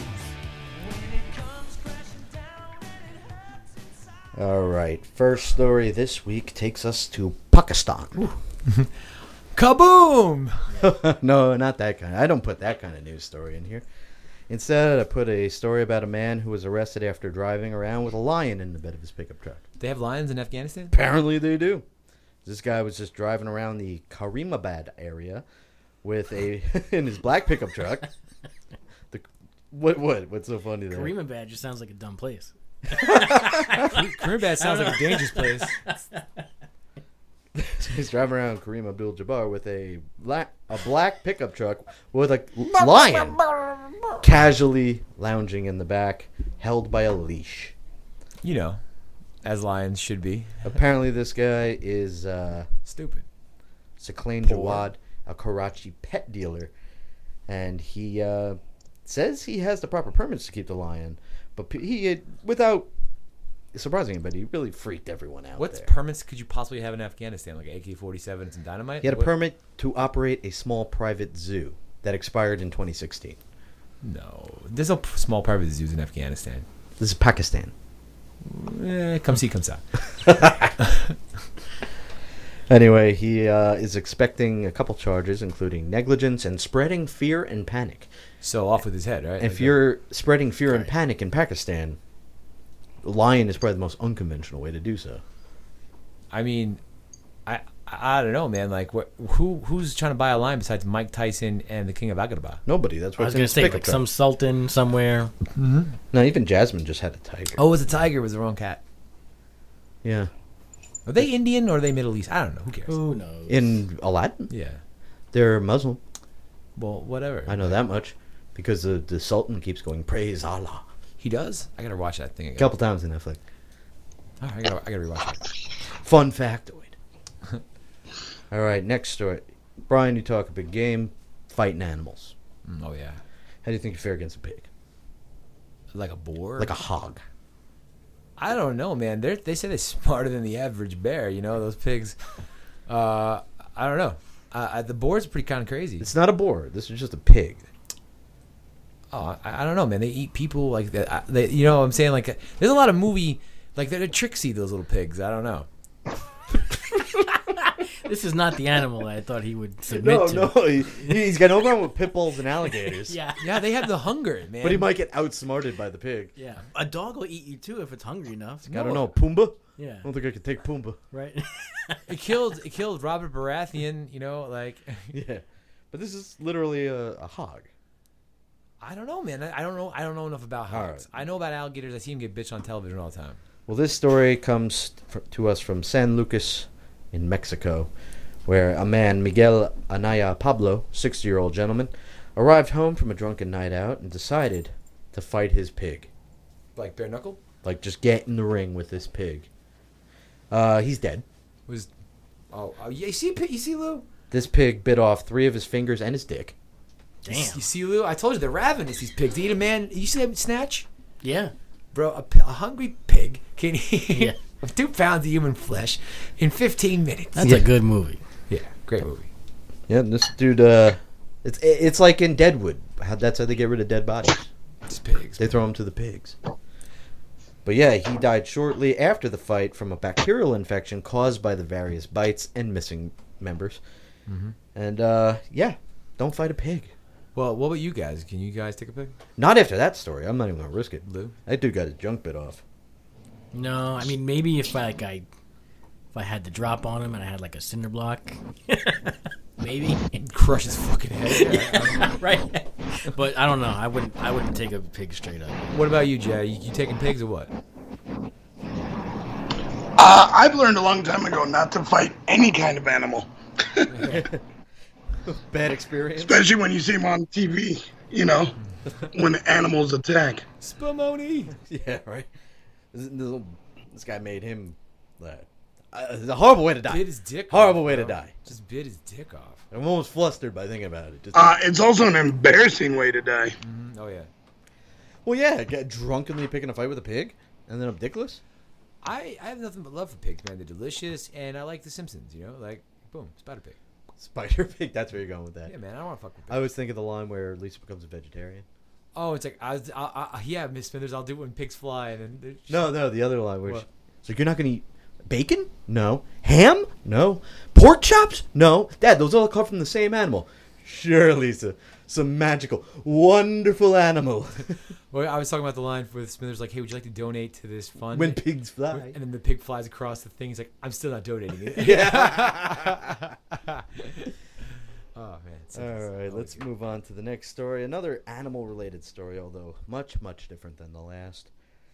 All right. First story this week takes us to Pakistan. Kaboom! No, not that kind. I don't put that kind of news story in here. Instead, I put a story about a man who was arrested after driving around with a lion in the bed of his pickup truck. They have lions in Afghanistan? Apparently they do. This guy was just driving around the Karimabad area with in his black pickup truck. What's so funny there? Karimabad just sounds like a dumb place. Karimabad sounds like a dangerous place. He's driving around Kareem Abdul-Jabbar with a black pickup truck with a lion casually lounging in the back, held by a leash. You know, as lions should be. Apparently, this guy is Stupid. Saklain Jawad, a Karachi pet dealer, and he says he has the proper permits to keep the lion, but without surprising anybody, he really freaked everyone out. What there. permits could you possibly have in Afghanistan? Like AK-47 and some dynamite? He had a What- permit to operate a small private zoo that expired in 2016. No. There's no small private zoos in Afghanistan. This is Pakistan. Come see, come out. Anyway, he is expecting a couple charges, including negligence and spreading fear and panic. So off with his head, right? If Like you're spreading fear and panic in Pakistan, lion is probably the most unconventional way to do so. I mean, I don't know, man. Like, who's trying to buy a lion besides Mike Tyson and the King of Agrabah? Nobody. That's I what's was in going to his say, pickup like truck. some sultan somewhere. No, even Jasmine just had a tiger. Oh, it was a tiger. It was the wrong cat. Yeah. Are they Indian or are they Middle East? I don't know. Who cares? Who knows? In Aladdin, Yeah. they're Muslim. Well, whatever. I know that much because the Sultan keeps going, praise Allah. He does? I gotta watch that thing A again. couple times in Netflix. Oh, I gotta rewatch it. Fun factoid. All right, next story. Brian, you talk a big game, fighting animals. Oh yeah. How do you think you fare against a pig? Like a boar? Like a hog. I don't know, man. They say they're smarter than the average bear. You know, those pigs. I don't know. The boar's pretty kind of crazy. It's not a boar. This is just a pig. Oh, I don't know, man. They eat people like that. You know what I'm saying? Like, there's a lot of movie, like they're tricksy. Those little pigs. I don't know. This is not the animal I thought he would submit to. He's got no problem with pit bulls and alligators. Yeah. Yeah, they have the hunger, man. But he might get outsmarted by the pig. Yeah. A dog will eat you too if it's hungry enough. I don't know, Pumbaa? Yeah. I don't think I could take Pumbaa. Right? It killed Robert Baratheon. You know, like Yeah. But this is literally a hog. I don't know, man. I don't know enough about All hogs. right. I know about alligators. I see them get bitched on television all the time. Well, this story comes to us from San Lucas in Mexico, where a man, Miguel Anaya Pablo, 60-year-old gentleman, arrived home from a drunken night out and decided to fight his pig. Like bare knuckle Like, just get in the ring with this pig. He's dead. was. Oh, yeah. You see, Lou. This pig bit off 3 of his fingers and his dick. Damn. You see, Lou. I told you they're ravenous. These pigs. They eat a man. You see them snatch, Yeah. bro. A hungry pig can eat Yeah. 2 pounds of human flesh in 15 minutes. That's a good movie. Yeah, great movie. Yeah, this dude, it's like in Deadwood. That's how they get rid of dead bodies. It's pigs. They throw them to the pigs. But yeah, he died shortly after the fight from a bacterial infection caused by the various bites and missing members. Mm-hmm. And yeah, don't fight a pig. Well, what about you guys? Can you guys take a pig, Not after that story. I'm not even gonna risk it. Lou? That dude got his junk bit off. No, I mean maybe if I had the drop on him and I had like a cinder block, maybe. Crush his fucking head. Yeah. Right. But I don't know. I wouldn't take a pig straight up. What about you, Jay? You taking pigs or what? I've learned a long time ago not to fight any kind of animal, Bad experience. especially when you see them on TV. You know, when animals attack. Spumoni. Yeah, right. This guy made him. It's a horrible way to die. Bit his dick Horrible off, way to bro. die. Just bit his dick off. I'm almost flustered by thinking about it. Just, It's also an embarrassing way to die. Oh yeah. well, yeah, get drunkenly picking a fight with a pig, and then I'm dickless. I have nothing but love for pigs, man. They're delicious, and I like The Simpsons. You know, like boom, Spider Pig. Spider pig. That's where you're going with that. Yeah, man. I don't want to fuck with pigs. I always think of the line where Lisa becomes a vegetarian. Oh, it's like yeah, Miss Smithers. I'll do it when pigs fly, and then No, the other line where What? it's like, you're not gonna eat bacon? No. Ham? No. Pork chops? No. Dad, those all come from the same animal. Sure, Lisa. Some magical, wonderful animal. Well, I was talking about the line with Smithers, like, "Hey, would you like to donate to this fund?" When pigs fly. And then the pig flies across the thing. He's like, "I'm still not donating it." Yeah. Oh man. It's All right, let's move on to the next story. Another animal-related story, although much, much different than the last.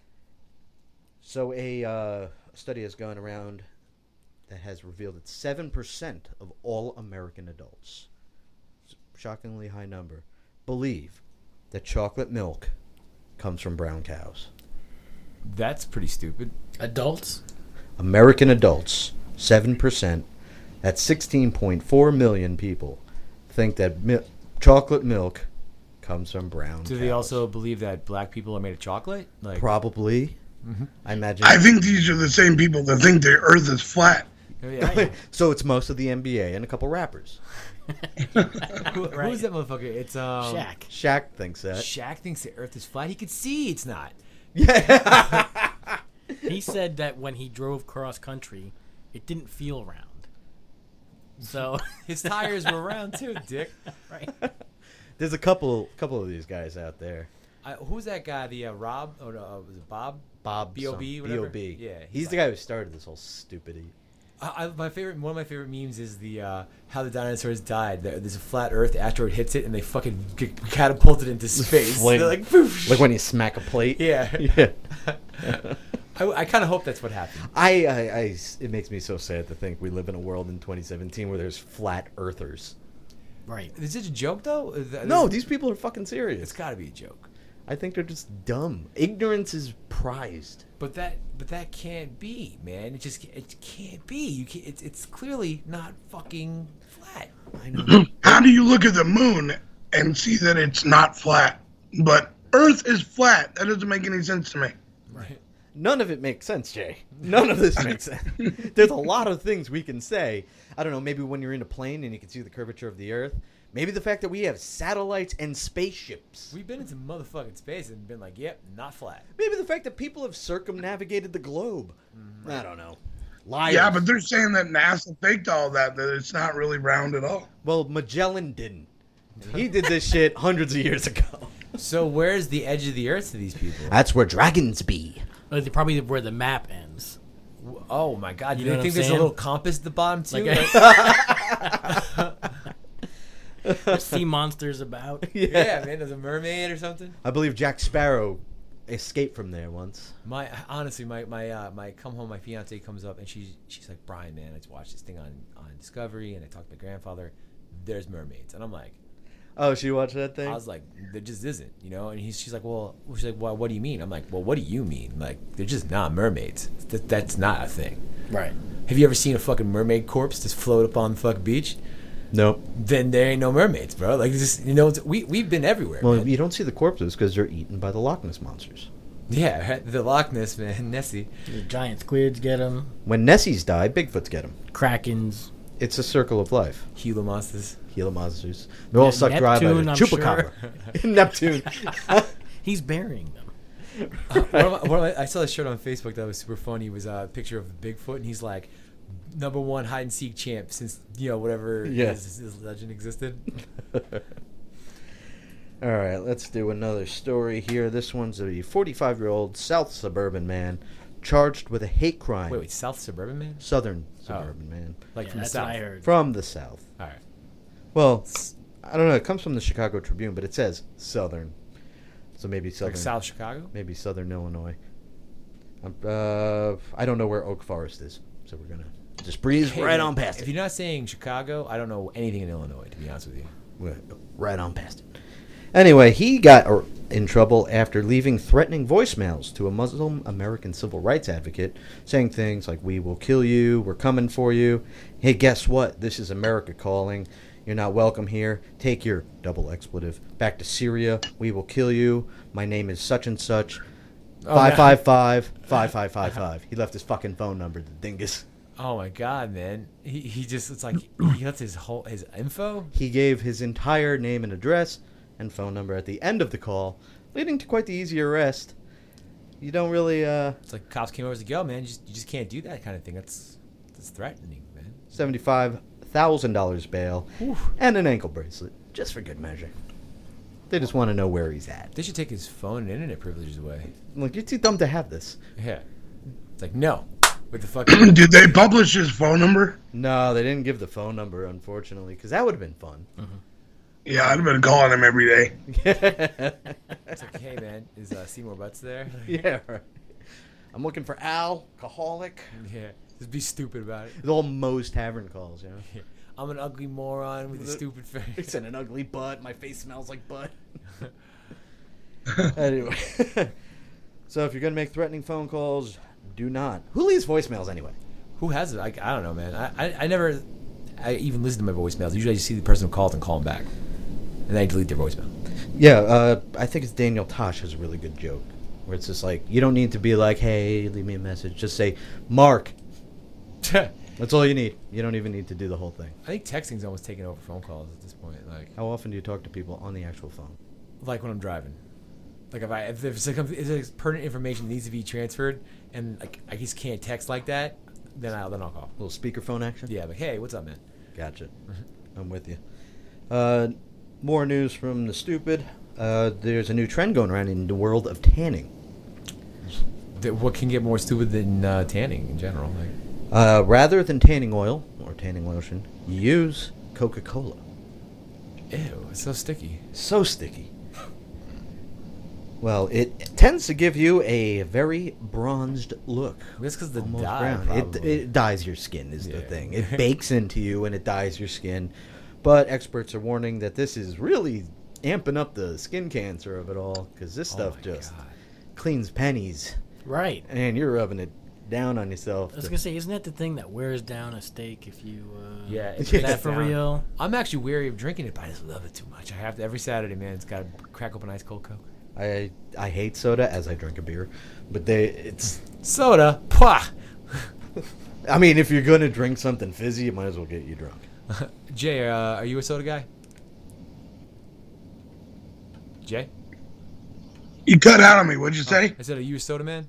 So a study has gone around that has revealed that 7% of all American adults, shockingly high number, believe that chocolate milk comes from brown cows. That's pretty stupid. Adults? American adults, 7%, that's 16.4 million people, think that chocolate milk comes from brown Do cows. they also believe that black people are made of chocolate? Like, Probably. I imagine. I think these are the same people that think the Earth is flat. yeah. So it's most of the NBA and a couple rappers. Who's that motherfucker? It's Shaq. Shaq thinks that. Shaq thinks the Earth is flat. He could see it's not. Yeah. He said that when he drove cross country, it didn't feel round. So, His tires were round too, Dick. right. There's a couple of these guys out there. Who's that guy? The Rob? Oh no, was it Bob? Bob. B.O.B., whatever? B.O.B. Yeah, He's he's the guy who started this whole stupidity. One of my favorite memes is the how the dinosaurs died. There's a flat Earth, the asteroid hits it, and they fucking get catapulted into space. Fling. They're like, poof. Like when you smack a plate. Yeah. Yeah. I kind of hope that's what happened. It makes me so sad to think we live in a world in 2017 where there's flat earthers. Right. Is it a joke though? No, these people are fucking it's serious. got to be a joke. I think they're just dumb. Ignorance is prized. But that can't be, man. It can't be. You can't. It's clearly not fucking flat. I know. How do you look at the moon and see that it's not flat? But Earth is flat. That doesn't make any sense to me. Right. None of it makes sense, Jay. None of this makes sense. There's a lot of things we can say. I don't know, maybe when you're in a plane and you can see the curvature of the Earth. Maybe the fact that we have satellites and spaceships. We've been into motherfucking space and been like, yep, not flat. Maybe the fact that people have circumnavigated the globe. I don't know. Liars. Yeah, but they're saying that NASA faked all that it's not really round at all. Well, Magellan didn't. And he did this shit hundreds of years ago. So where's the edge of the Earth to these people? That's where dragons be. Probably where the map ends. Oh my God! Do You know they what think I'm there's a saying? little compass at the bottom too? There's sea monsters about. Yeah, man. There's a mermaid or something. I believe Jack Sparrow escaped from there once. My come home, my fiance comes up and she's like, Brian, man, I just watched this thing on Discovery and I talked to my grandfather. There's mermaids, and I'm like, Oh, she watched that thing? I was like, there just isn't, you know. And she's like, well, what do you mean? I'm like, well, what do you mean? Like, they're just not mermaids. That's not a thing. Right. Have you ever seen a fucking mermaid corpse just float up on the fucking beach? Nope. Then there ain't no mermaids, bro. Like, just, you know, we've been everywhere. Well, man. you don't see the corpses because they're eaten by the Loch Ness monsters. Yeah, right? The Loch Ness, man, Nessie. The giant squids get them. When Nessies die, Bigfoots get them. Krakens. It's a circle of life. Gila monsters. Gila monsters. They're all sucked dry by the Neptune, I'm chupacabra. Neptune. He's burying them. I saw a shirt on Facebook that was super funny. It was a picture of Bigfoot, and he's like, #1 hide and seek champ since, you know, whatever his legend existed. All right, let's do another story here. This one's a 45-year-old South suburban man charged with a hate crime. Wait, South Suburban Man? Southern suburban man. Like Yeah, from the that's South? what I heard. From the South. All right. Well, I don't know. It comes from the Chicago Tribune, but it says Southern. So maybe Southern. Like South Chicago? Maybe Southern Illinois. I don't know where Oak Forest is, so we're going to just breeze Hey, right on past If it. you're not saying Chicago, I don't know anything in Illinois, to be honest with you. Right on past it. Anyway, he got in trouble after leaving threatening voicemails to a Muslim American civil rights advocate, saying things like, "We will kill you, we're coming for you. Hey, guess what? This is America calling. You're not welcome here. Take your double expletive back to Syria. We will kill you. My name is such and such. 555-5555. He left his fucking phone number, the dingus. Oh my god, man. He just, it's like he left his info. He gave his entire name and address and phone number at the end of the call, leading to quite the easy arrest. You don't really It's like cops came over and said, "Yo, man, you just can't do that kind of thing. That's threatening, man." $75,000 bail Oof. and an ankle bracelet, just for good measure. They just want to know where he's at. They should take his phone and internet privileges away. I'm like, you're too dumb to have this. Yeah. It's like, no. With the fucking... Did they publish his phone number? No, they didn't give the phone number, unfortunately, because that would have been fun. Yeah, I'd have been calling him every day. It's like, hey, man, is Seymour Butts there? Yeah, right. I'm looking for alcoholic. Yeah. Just be stupid about it. It's all Moe's Tavern calls, you know? Yeah. I'm an ugly moron with a stupid face. It's an ugly butt. My face smells like butt. Anyway. So if you're going to make threatening phone calls, do not. Who leaves voicemails anyway? Who has it? I don't know, man. I never even listen to my voicemails. Usually I just see the person who called and call them back. And then I delete their voicemail. Yeah, I think it's Daniel Tosh has a really good joke. Where it's just like, you don't need to be like, hey, leave me a message. Just say, Mark. That's all you need. You don't even need to do the whole thing. I think texting's almost taken over phone calls at this point. Like How often do you talk to people on the actual phone? when I'm driving. Like if there's like pertinent information that needs to be transferred and like I just can't text like that, then I'll call. A little speakerphone action? Yeah, like, hey, what's up, man? Gotcha. I'm with you. More news from the stupid. There's a new trend going around in the world of tanning. What can get more stupid than tanning in general? Like, Rather than tanning oil or tanning lotion, use Coca-Cola. ew, it's so sticky. So sticky. Well, it tends to give you a very bronzed look. That's because the Almost dye. brown. Probably. It dyes your skin is the Yeah. thing. It bakes into you and it dyes your skin. But experts are warning that this is really amping up the skin cancer of it all because this Oh stuff my just God. cleans pennies. Right. And you're rubbing it down on yourself. I was gonna say, isn't that the thing that wears down a steak if you? Yeah, it is breaks that it for down. real? I'm actually weary of drinking it, but I just love it too much. I have to every Saturday, man. It's got to crack open ice cold Coke. I hate soda as I drink a beer, but it's. Soda, pah. I mean, if you're gonna drink something fizzy, it might as well get you drunk. Jay, are you a soda guy? Jay, You cut out on me. What'd you say? I said, are you a soda man?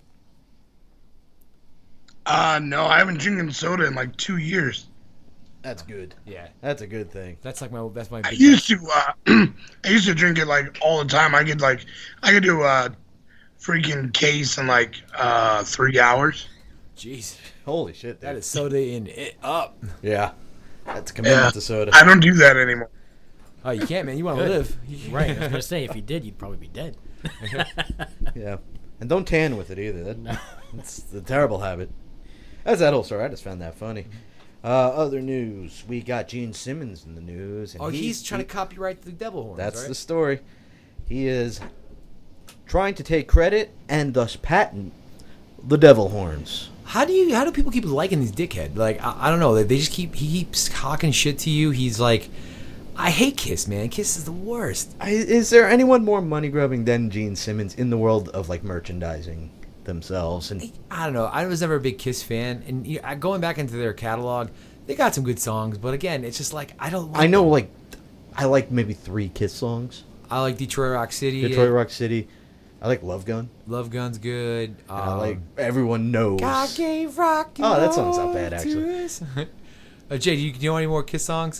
No, I haven't drinking soda in like 2 years. That's good. Yeah, That's a good thing. that's my I big used to, I used to drink it like all the time. I could do a freaking case in like 3 hours. Jeez, Holy shit, that dude. is soda in it up. Yeah, that's a commitment Yeah, to soda. I don't do that anymore. Oh, you can't, man. You want to Good. live, Right. I was gonna say, if you did, you'd probably be dead. Yeah, and don't tan with it either. That's a terrible habit. That's that whole story. I just found that funny. Other news: we got Gene Simmons in the news, and Oh, he's trying to copyright the devil horns. That's right? the story. He is trying to take credit and thus patent the devil horns. How do people keep liking these dickhead? Like I don't know. They just he keeps talking shit to you. He's like, I hate Kiss, man. Kiss is the worst. Is there anyone more money grubbing than Gene Simmons in the world of like merchandising themselves? And I don't know. I was never a big Kiss fan, and going back into their catalog, they got some good songs. But again, it's just like I don't. Like I know, them. like, I like maybe 3 Kiss songs. I like Detroit Rock City. Detroit Rock City. I like Love Gun. Love Gun's good. And I like Everyone Knows. God gave rock. Oh, that song's not bad, to actually. us. Jay, do you know any more Kiss songs?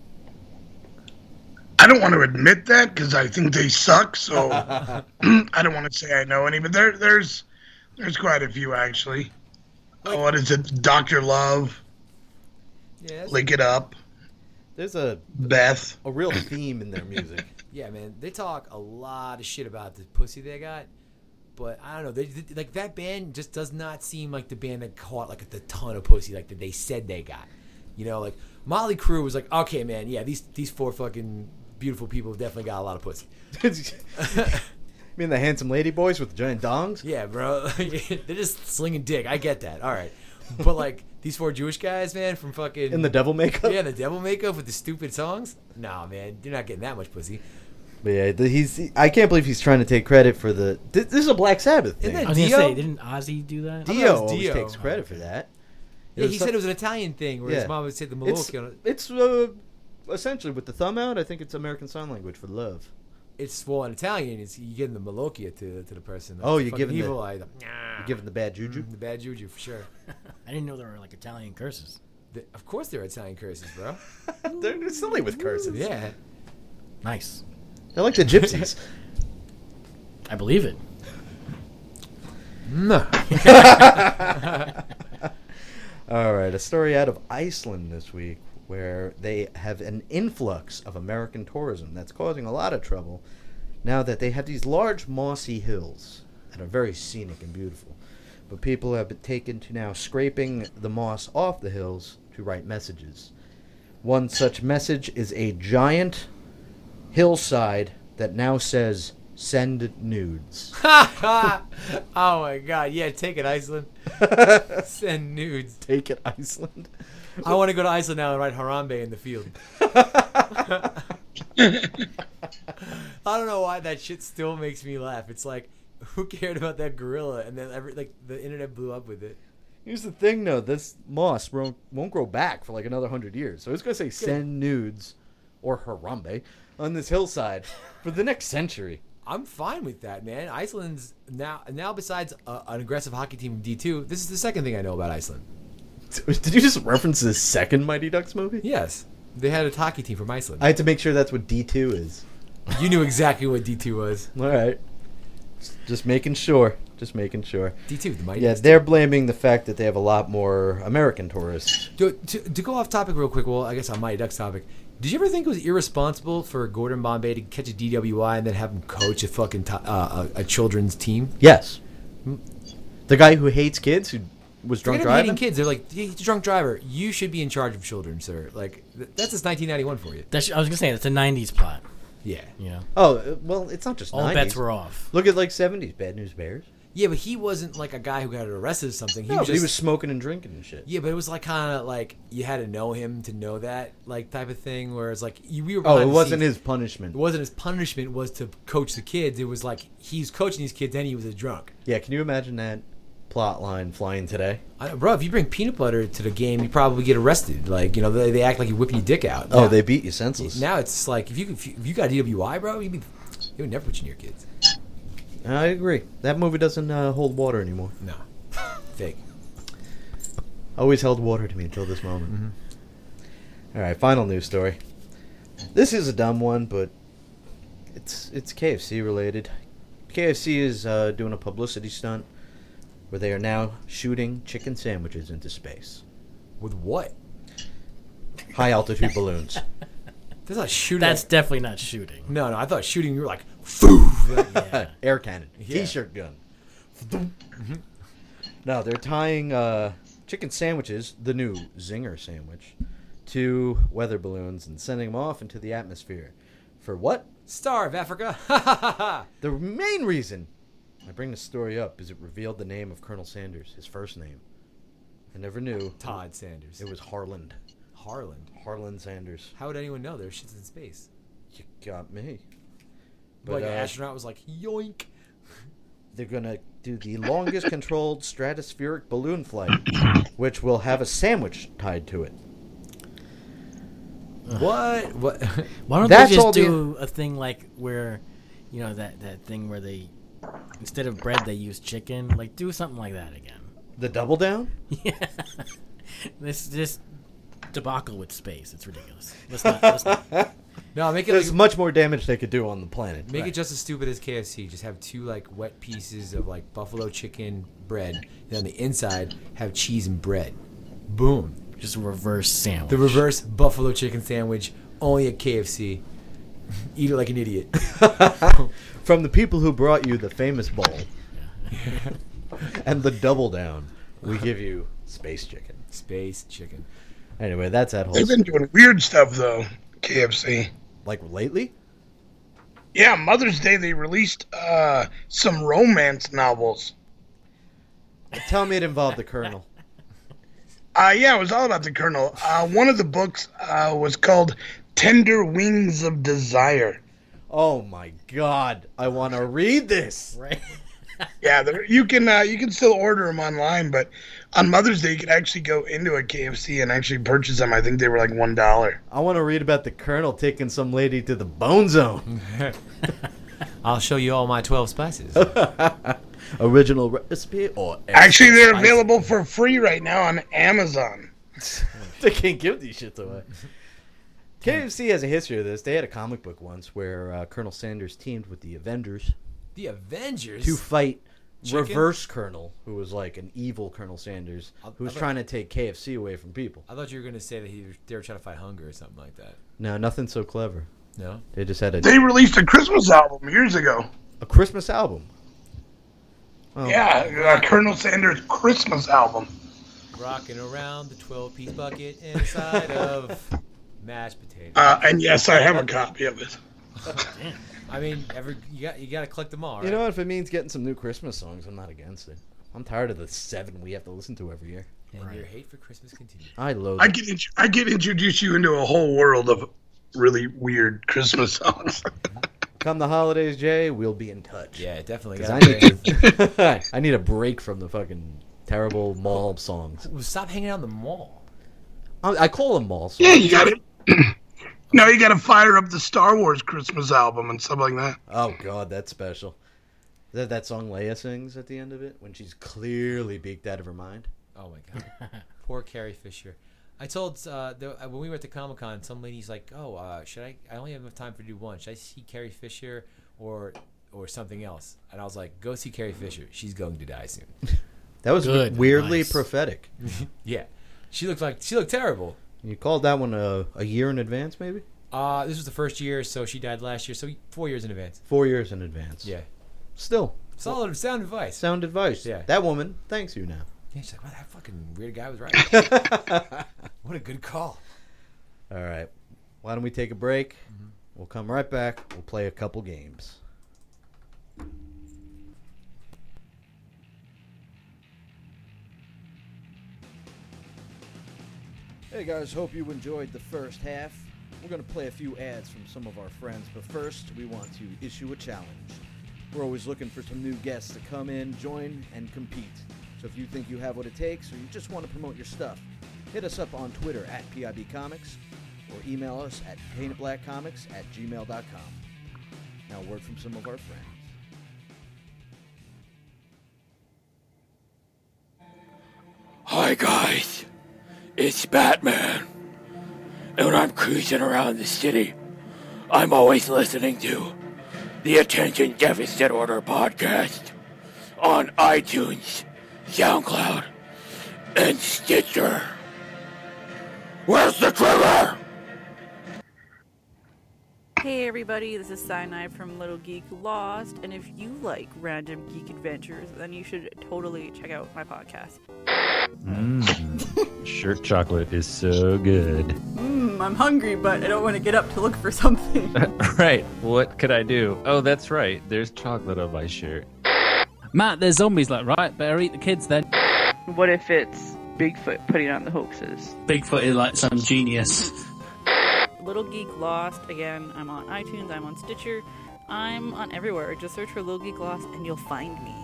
I don't want to admit that because I think they suck. So I don't want to say I know any, but there's quite a few actually. What is it? Dr. Love, Yeah. Lick It Up, There's a Beth. real theme in their music. Yeah, man. They talk a lot of shit about the pussy they got, but I don't know. They like that band just does not seem like the band that caught like a ton of pussy like that they said they got. You know, like Motley Crue was like, okay, man, yeah, these 4 fucking beautiful people definitely got a lot of pussy. You mean the handsome lady boys with the giant dongs? Yeah, bro. They're just slinging dick. I get that. All right. But, like, these 4 Jewish guys, man, from fucking... In the devil makeup? Yeah, the devil makeup with the stupid songs? Nah, man. You're not getting that much pussy. But yeah, I can't believe he's trying to take credit for the... This is a Black Sabbath thing. Isn't I was gonna Dio? say, didn't Ozzy do that? thought it Dio was always Dio. takes credit for that. Yeah, he said it was an Italian thing where Yeah. his mom would say the It's, Malocchio. essentially, with the thumb out, I think it's American Sign Language for love. It's, well, in Italian, it's you giving the Malocchio to the person. Oh, you're Fucking giving the- evil eye. You're giving the bad juju? The bad juju, for sure. I didn't know there were like Italian curses. Of course they're Italian curses, bro. They're silly with curses. Yeah. Nice. They're like the gypsies. I believe it. No. All right, a story out of Iceland this week where they have an influx of American tourism that's causing a lot of trouble now that they have these large mossy hills that are very scenic and beautiful. But people have been taken to now scraping the moss off the hills to write messages. One such message is a giant hillside that now says, "Send nudes." Oh my god. Yeah, take it, Iceland. Send nudes. Take it, Iceland. I want to go to Iceland now and write Harambe in the field. I don't know why that shit still makes me laugh. It's like, who cared about that gorilla? And then the internet blew up with it. Here's the thing, though. This moss won't grow back for like another 100 years. So it's going to say "Send nudes" or Harambe on this hillside for the next century. I'm fine with that, man. Iceland's now besides an aggressive hockey team in D2, this is the second thing I know about Iceland. Did you just reference the second Mighty Ducks movie? Yes. They had a hockey team from Iceland. I had to make sure that's what D2 is. You knew exactly what D2 was. All right. Just making sure. Just making sure. D2, the Mighty Yeah, Ducks. they're blaming the fact that they have a lot more American tourists. To go off topic real quick, well, I guess on Mighty Ducks topic, did you ever think it was irresponsible for Gordon Bombay to catch a DWI and then have him coach a fucking a children's team? Yes. The guy who hates kids, who was They're drunk gonna be driving? hating kids. They're like, he's a drunk driver. You should be in charge of children, sir. Like, that's just 1991 for you. I was gonna say that's a '90s plot. Yeah. You know, Oh, well, it's not just all 90s. bets were off. Look at like 70s Bad News Bears. Yeah, but he wasn't like a guy who got arrested or something. He No, was but just, he was smoking and drinking and shit. yeah, but it was like kind of like you had to know him to know that like type of thing. Whereas like we were. Oh, behind it the wasn't scenes. his punishment. It wasn't his punishment was to coach the kids. It was like he's coaching these kids and he was a drunk. Yeah, can you imagine that plot line flying today? Bro, if you bring peanut butter to the game, you probably get arrested. Like, you know, they act like you're whipping your dick out. Oh, Now- they beat you senseless. Now it's like if you got a DWI, bro, you would never put you near kids. I agree. That movie doesn't hold water anymore. No, fake. Always held water to me until this moment. Mm-hmm. All right, final news story. This is a dumb one, but it's KFC related. KFC is doing a publicity stunt where they are now shooting chicken sandwiches into space. With what? High altitude balloons. That's not shooting. That's definitely not shooting. no. I thought shooting. You were like, foo. Yeah. Air cannon. Yeah. T-shirt gun. No, they're tying chicken sandwiches, the new Zinger sandwich, to weather balloons and sending them off into the atmosphere. For what? Star of Africa. The main reason I bring this story up is it revealed the name of Colonel Sanders, his first name. I never knew. Todd Sanders. It was Harland. Harland. Harland Sanders. How would anyone know? There's shit's in space. You got me. Like an astronaut was like, yoink. They're going to do the longest controlled stratospheric balloon flight, which will have a sandwich tied to it. What? What? Why don't That's they all just do a thing like where, you know, that thing where they, instead of bread, they use chicken? Like, do something like that again. The double down? Yeah. This debacle with space. It's ridiculous. Let's not. No, make it There's like, much more damage they could do on the planet. make it just as stupid as KFC. Just have two like wet pieces of like buffalo chicken bread, and on the inside have cheese and bread. Boom. Just a reverse sandwich. The reverse buffalo chicken sandwich, only at KFC. Eat it like an idiot. From the people who brought you the famous bowl and the double down, we give you space chicken. Space chicken. Anyway, that's that whole. They've been doing weird stuff though. KFC. like lately? Yeah, Mother's Day they released some romance novels. Tell me it involved the Colonel. Yeah, it was all about the Colonel. One of the books was called Tender Wings of Desire. Oh my God! I want to read this. Right. Yeah, you can still order them online, but on Mother's Day you could actually go into a KFC and actually purchase them. I think they were like $1. I want to read about the Colonel taking some lady to the Bone Zone. I'll show you all my 12 spices. Original recipe or Actually, they're spice? available for free right now on Amazon. They can't give these shits away. KFC has a history of this. They had a comic book once where Colonel Sanders teamed with the Avengers The Avengers? to fight Chicken? Reverse Colonel, who was like an evil Colonel Sanders, who was I thought- trying to take KFC away from people. I thought you were going to say that they were trying to fight hunger or something like that. No, nothing so clever. No? They just had They released a Christmas album years ago. a Christmas album. Oh. Yeah, Colonel Sanders' Christmas album. Rocking around the 12-piece bucket inside of mashed potatoes. And yes, I have a copy of it. I mean, you got to collect them all, right? You know what? If it means getting some new Christmas songs, I'm not against it. I'm tired of the 7 we have to listen to every year. And your hate for Christmas continues. I loathe I it. can introduce you into a whole world of really weird Christmas songs. Come the holidays, Jay, we'll be in touch. Yeah, definitely. 'Cause Got I need I need a break from the fucking terrible mall songs. Stop hanging out in the mall. I call them mall songs. Yeah, you got it. No, you got to fire up the Star Wars Christmas album and stuff like that. Oh God, that's special. That song Leia sings at the end of it when she's clearly beaked out of her mind. Oh my god, poor Carrie Fisher. I told when we were at the Comic-Con, some lady's like, "Oh, should I only have enough time to do one. Should I see Carrie Fisher or something else?" And I was like, "Go see Carrie Fisher. She's going to die soon." That was Good weirdly advice. prophetic. Yeah, she looked terrible. You called that one a year in advance, maybe? This was the first year, so she died last year, so 4 years in advance. 4 years in advance. Yeah, Still, solid sound advice. sound advice. Yeah. That woman thanks you now. Yeah, she's like, "Wow, that fucking weird guy was right." What a good call. All right. Why don't we take a break? We'll come right back. We'll play a couple games. Hey guys, hope you enjoyed the first half. We're going to play a few ads from some of our friends, but first we want to issue a challenge. We're always looking for some new guests to come in, join, and compete. So if you think you have what it takes or you just want to promote your stuff, hit us up on Twitter at PIB Comics or email us at paintedblackcomics@gmail.com. Now, a word from some of our friends. Hi guys, it's Batman. And when I'm cruising around the city, I'm always listening to the Attention Deficit Order podcast on iTunes, SoundCloud, and Stitcher. Where's the trailer? Hey everybody, this is Cyanide from Little Geek Lost, and if you like random geek adventures, then you should totally check out my podcast. Shirt chocolate is so good. I'm hungry, but I don't want to get up to look for something. Right, what could I do? Oh, that's right, there's chocolate on my shirt. Matt, there's zombies, like, right? Better eat the kids then. What if it's Bigfoot putting on the hoaxes? Bigfoot is like some genius. Little Geek Lost, again, I'm on iTunes, I'm on Stitcher, I'm on everywhere. Just search for Little Geek Lost and you'll find me.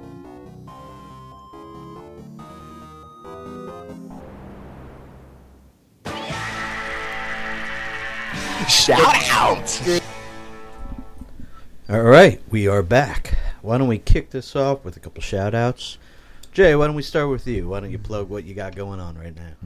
All right, we are back. Why don't we kick this off with a couple shout-outs? Jay, why don't we start with you? Why don't you plug what you got going on right now?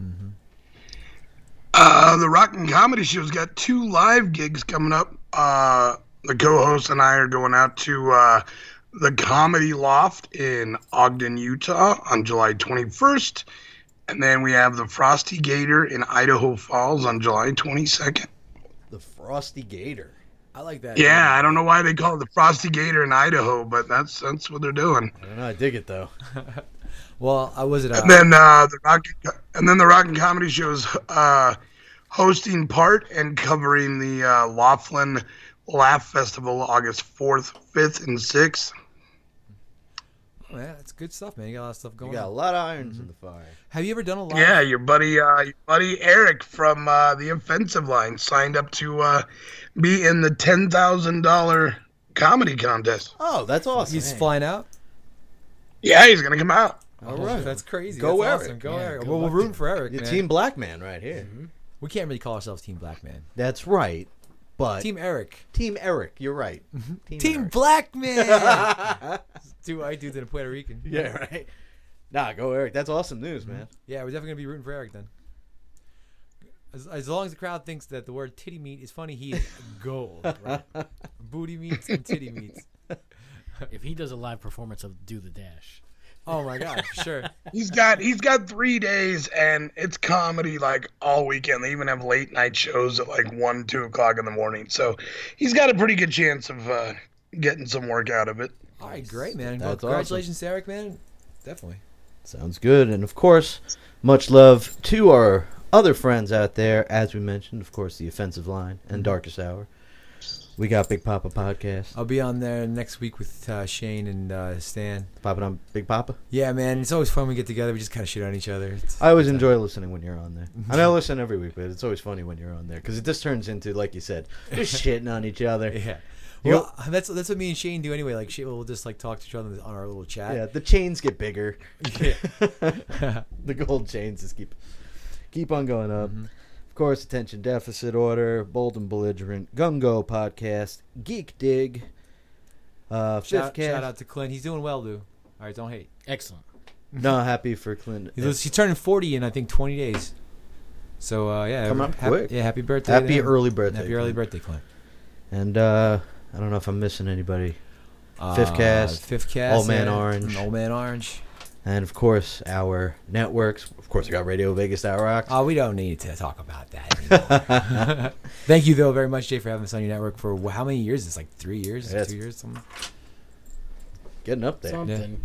The Rockin' Comedy Show's got 2 live gigs coming up. The co-host and I are going out to the Comedy Loft in Ogden, Utah on July 21st. And then we have the Frosty Gator in Idaho Falls on July 22nd. The Frosty Gator. I like that. Yeah, I don't know why they call it the Frosty Gator in Idaho, but that's what they're doing. I don't know, I dig it though. Well, I was it. And then the Rockin' Comedy Show's hosting part and covering the Laughlin Laugh Festival August 4th, 5th, and 6th. Oh, yeah, that's good stuff, man. You got a lot of stuff going You got a on. lot of irons in the fire. Have you ever done a live? Yeah, your buddy Eric from the Offensive Line signed up to be in the $10,000 comedy contest. Oh, that's awesome. He's flying out? Yeah, he's gonna come out. All right. That's crazy. Go that's Eric. Awesome. Go Yeah, Eric. good Well, we're luck rooting for Eric, You're man. Team Black Man right here. We can't really call ourselves Team Black Man. That's right. But Team Eric. Team Eric, you're right. Team Eric. Black Man. Two white dudes and a Puerto Rican. Yeah, right. Nah, go Eric. That's awesome news, man. Yeah, we're definitely going to be rooting for Eric then. As long as the crowd thinks that the word titty meat is funny, he is gold. Right? Booty meats and titty meats. If he does a live performance of Do the Dash. Oh my God, sure. He's got 3 days and it's comedy like all weekend. They even have late night shows at like 1, 2 o'clock in the morning. So he's got a pretty good chance of getting some work out of it. All right, great, man. That's Congratulations to Eric, man. Definitely. Sounds good. And of course, much love to our other friends out there. As we mentioned, of course, the Offensive Line and Darkest Hour. We got Big Papa Podcast. I'll be on there next week with Shane and Stan. Popping on Big Papa. Yeah, man. It's always fun when we get together. We just kind of shit on each other. I always enjoy listening when you're on there. I know I listen every week, but it's always funny when you're on there because it just turns into, like you said, just shitting on each other. Yeah. Well, that's what me and Shane do anyway. Like, we'll just like talk to each other on our little chat. Yeah, the chains get bigger. Yeah. The gold chains just keep on going up. Of course, Attention Deficit Order, Bold and Belligerent, Gungo Podcast, Geek Dig, Fifth Shout Cast. out to Clint. He's doing well, dude. All right, don't hate. Excellent. No, happy for Clint. He's turning 40 in I think 20 days. So yeah, Coming up quick. Yeah, happy birthday. Happy to him. early birthday, Happy early Clint. birthday, Clint. And I don't know if I'm missing anybody. Fifth Cast, Old Man Orange. Old Man Orange. And of course, our networks. Of course, we got Radio Vegas, That Rocks. Oh, we don't need to talk about that anymore. Thank you, though, very much, Jay, for having us on your network for how many years? It's like 3 years, Yeah, 2 years, something. Getting up there. Something.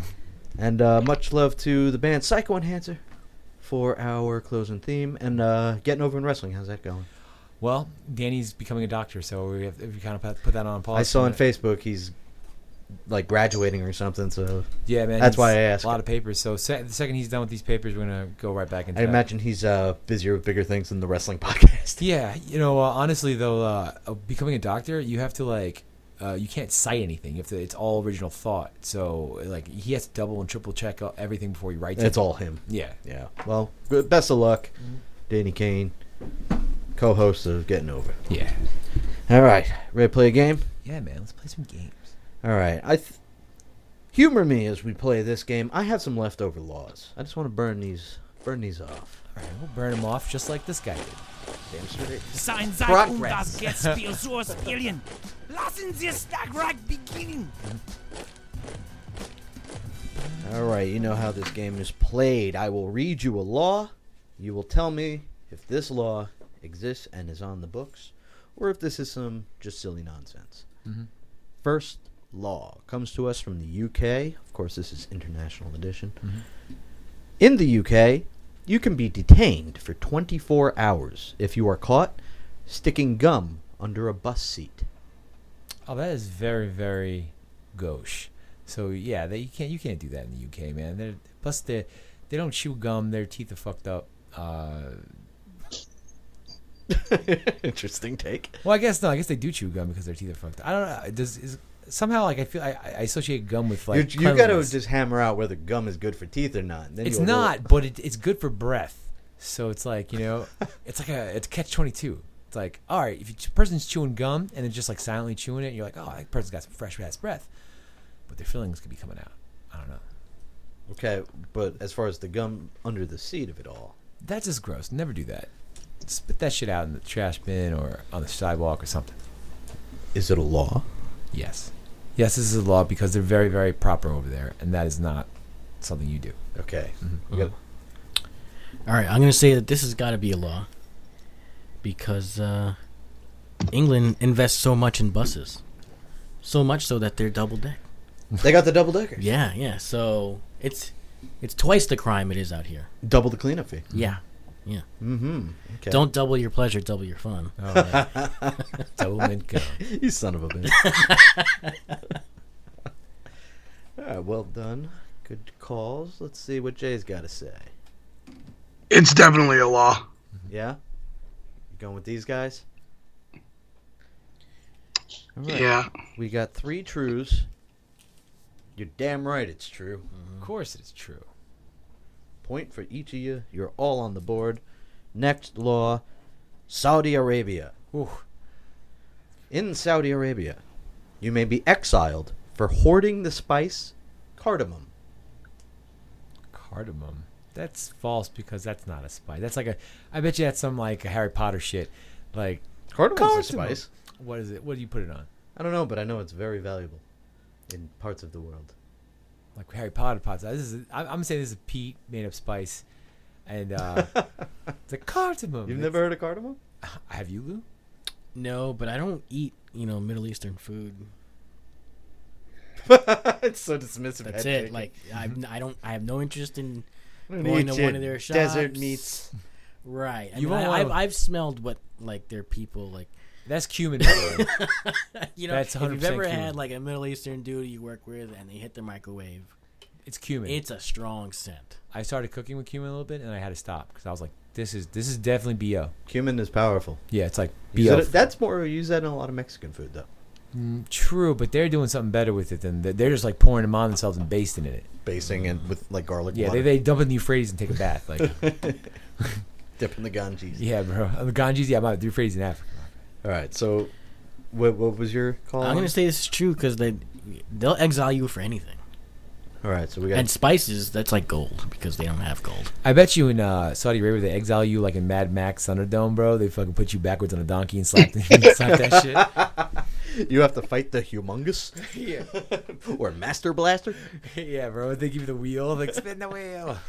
And much love to the band Psycho Enhancer for our closing theme. And Getting Over in Wrestling. How's that going? Well, Danny's becoming a doctor, so we kind of put that on pause. I saw on Facebook he's like graduating or something. So yeah, man. that's why I asked. A lot of papers. So the second he's done with these papers, we're gonna go right back into. I imagine he's busier with bigger things than the wrestling podcast. Yeah, honestly though, becoming a doctor, you have to like, you can't cite anything. You have to. It's all original thought. So like, he has to double and triple check everything before he writes. It's it. all him. Yeah. Yeah. Well, good, best of luck, Danny Kane, co-host of Getting Over. Yeah. All right, ready to play a game? Yeah, man. Let's play some games. All right, humor me as we play this game. I have some leftover laws. I just want to burn these off. All right, we'll burn them off just like this guy did. Damn straight. Sein seid Progress. das Getspiel so spielen. Lassen Sie es Tag beginnen. All right, you know how this game is played. I will read you a law. You will tell me if this law exists and is on the books, or if this is some just silly nonsense. First law comes to us from the UK. Of course, this is International Edition. In the UK, you can be detained for 24 hours if you are caught sticking gum under a bus seat. Oh, that is very, very gauche. So yeah, you can't do that in the UK, man. Plus they don't chew gum. Their teeth are fucked up. Interesting take. Well, I guess they do chew gum because their teeth are fucked up. I don't know. Somehow like I feel I associate gum with like you got to just hammer out whether gum is good for teeth or not. Then it's you'll not, but it's good for breath. So it's like it's like it's catch-22. It's like, all right, if a person's chewing gum and then just like silently chewing it, you're like, oh, that person's got some fresh ass breath, but their fillings could be coming out. I don't know. Okay, but as far as the gum under the seat of it all, that's just gross. Never do that. Spit that shit out in the trash bin or on the sidewalk or something. Is it a law? Yes. Yes, this is a law because they're very, very proper over there, and that is not something you do. Okay. All right, I'm going to say that this has got to be a law because England invests so much in buses. So much so that they're double deck. They got the double decker. Yeah. So it's twice the crime it is out here. Double the cleanup fee. Yeah. Yeah. Mm-hmm. Okay. Don't double your pleasure, double your fun. Oh, yeah. Double mint gum. You son of a bitch. All right, well done. Good calls. Let's see what Jay's got to say. It's definitely a law. Yeah? You going with these guys? All right. Yeah. We got 3 trues. You're damn right it's true. Of course it's true. Point for each of you. You're all on the board. Next law, Saudi Arabia. Ooh. In Saudi Arabia, you may be exiled for hoarding the spice cardamom. Cardamom. That's false because that's not a spice. That's like I bet you that's some like a Harry Potter shit. Like Cardamon's a spice. What is it? What do you put it on? I don't know, but I know it's very valuable in parts of the world. Like Harry Potter pots. I'm saying this is a peat made of spice, and it's a cardamom. You've never heard of cardamom? Have you, Lou? No, but I don't eat, Middle Eastern food. It's so dismissive. That's it. Like I have no interest in don't going eat to your one of their shops. desert meats. Right. You won't wanna- I've smelled what like their people like. That's cumin. By the way. That's That's if you've ever 100% cumin. had like a Middle Eastern dude you work with and they hit the microwave, It's cumin. it's a strong scent. I started cooking with cumin a little bit, and I had to stop because I was like, "This is definitely BO." Cumin is powerful. Yeah, it's like Use BO. it- that's more use that in a lot of Mexican food, though. True, but they're doing something better with it than they're just like pouring them on themselves and basting in it. Basting it with like garlic Yeah, water. they dump it in the Euphrates and take a bath. Like, Dip in the Ganges. yeah, bro. The Ganges, yeah, the Euphrates in Africa. All right, so what was your call? I'm on? gonna say this is true because they'll exile you for anything. All right, so we got And spices, that's like gold because they don't have gold. I bet you in Saudi Arabia they exile you like in Mad Max Thunderdome, bro. They fucking put you backwards on a donkey and slap that shit. You have to fight the humongous, Yeah, or Master Blaster. yeah, bro. They give you the wheel, like spin the wheel.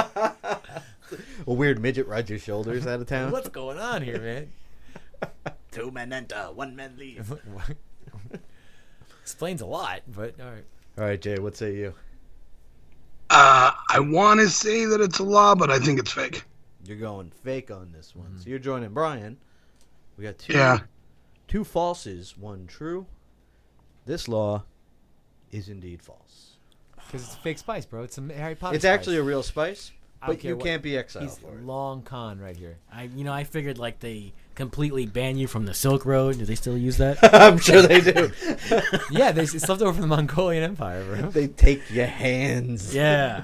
A weird midget rides your shoulders out of town. What's going on here, man? 2 men enter, 1 man leave. Explains a lot, but all right. All right, Jay, what say you? I want to say that it's a law, but I think it's fake. You're going fake on this one. So you're joining Brian. We got two falses, 1 true. This law is indeed false. Because it's a fake spice, bro. It's some Harry Potter. It's spice. actually a real spice, I don't but care you what- can't be exiled He's for it. long con right here. I figured like they completely ban you from the Silk Road. Do they still use that? I'm sure they do. Yeah, it's left over from the Mongolian Empire, bro. They take your hands. Yeah.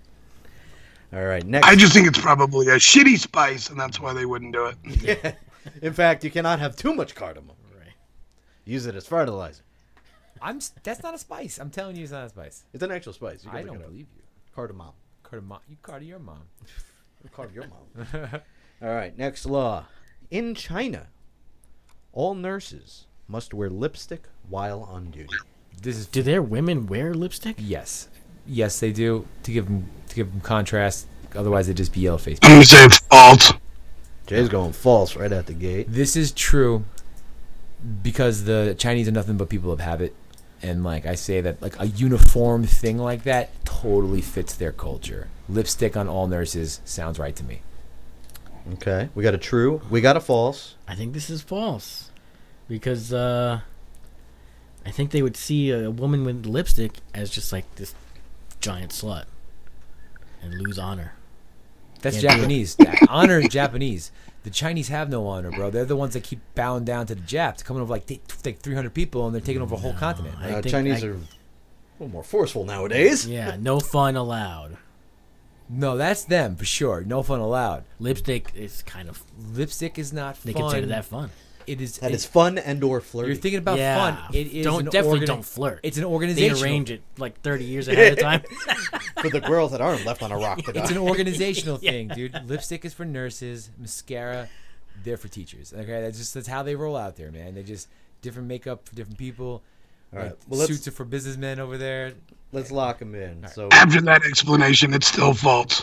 All right, next. I just think it's probably a shitty spice, and that's why they wouldn't do it. Yeah. In fact, you cannot have too much cardamom. Right. Use it as fertilizer. That's not a spice. I'm telling you, it's not a spice. It's an actual spice. You can I look don't it up. believe you. Cardamom. You cardi your mom. Carve your mom. All right, next law. In China, all nurses must wear lipstick while on duty. This is Do their women wear lipstick? yes, they do to give them contrast. Otherwise, they'd just be yellow faced. I'm going to say it's false. Jay's going false right out the gate. This is true because the Chinese are nothing but people of habit, and like I say that like a uniform thing like that totally fits their culture. Lipstick on all nurses sounds right to me. Okay, we got a true. We got a false. I think this is false because I think they would see a woman with lipstick as just like this giant slut and lose honor. That's Can't do Japanese. Honor is Japanese. The Chinese have no honor, bro. They're the ones that keep bowing down to the Japs, coming over like 300 people, and they're taking over a whole continent. I think Chinese are a little more forceful nowadays. Yeah, no fun allowed. No, that's them for sure. No fun allowed. Lipstick is kind of Lipstick is not they fun. consider that fun. It is. That is fun and or flirty. You're thinking about Yeah. fun. It is Don't flirt. It's an They organizational. arrange it like 30 years ahead of time. For the girls that aren't left on a rock to die. It's an organizational thing, dude. Lipstick is for nurses. Mascara, they're for teachers. Okay, that's how they roll out there, man. They just different makeup for different people. All right. Like, Well, let's- suits are for businessmen over there. Let's lock them in. So After that explanation, it's still false.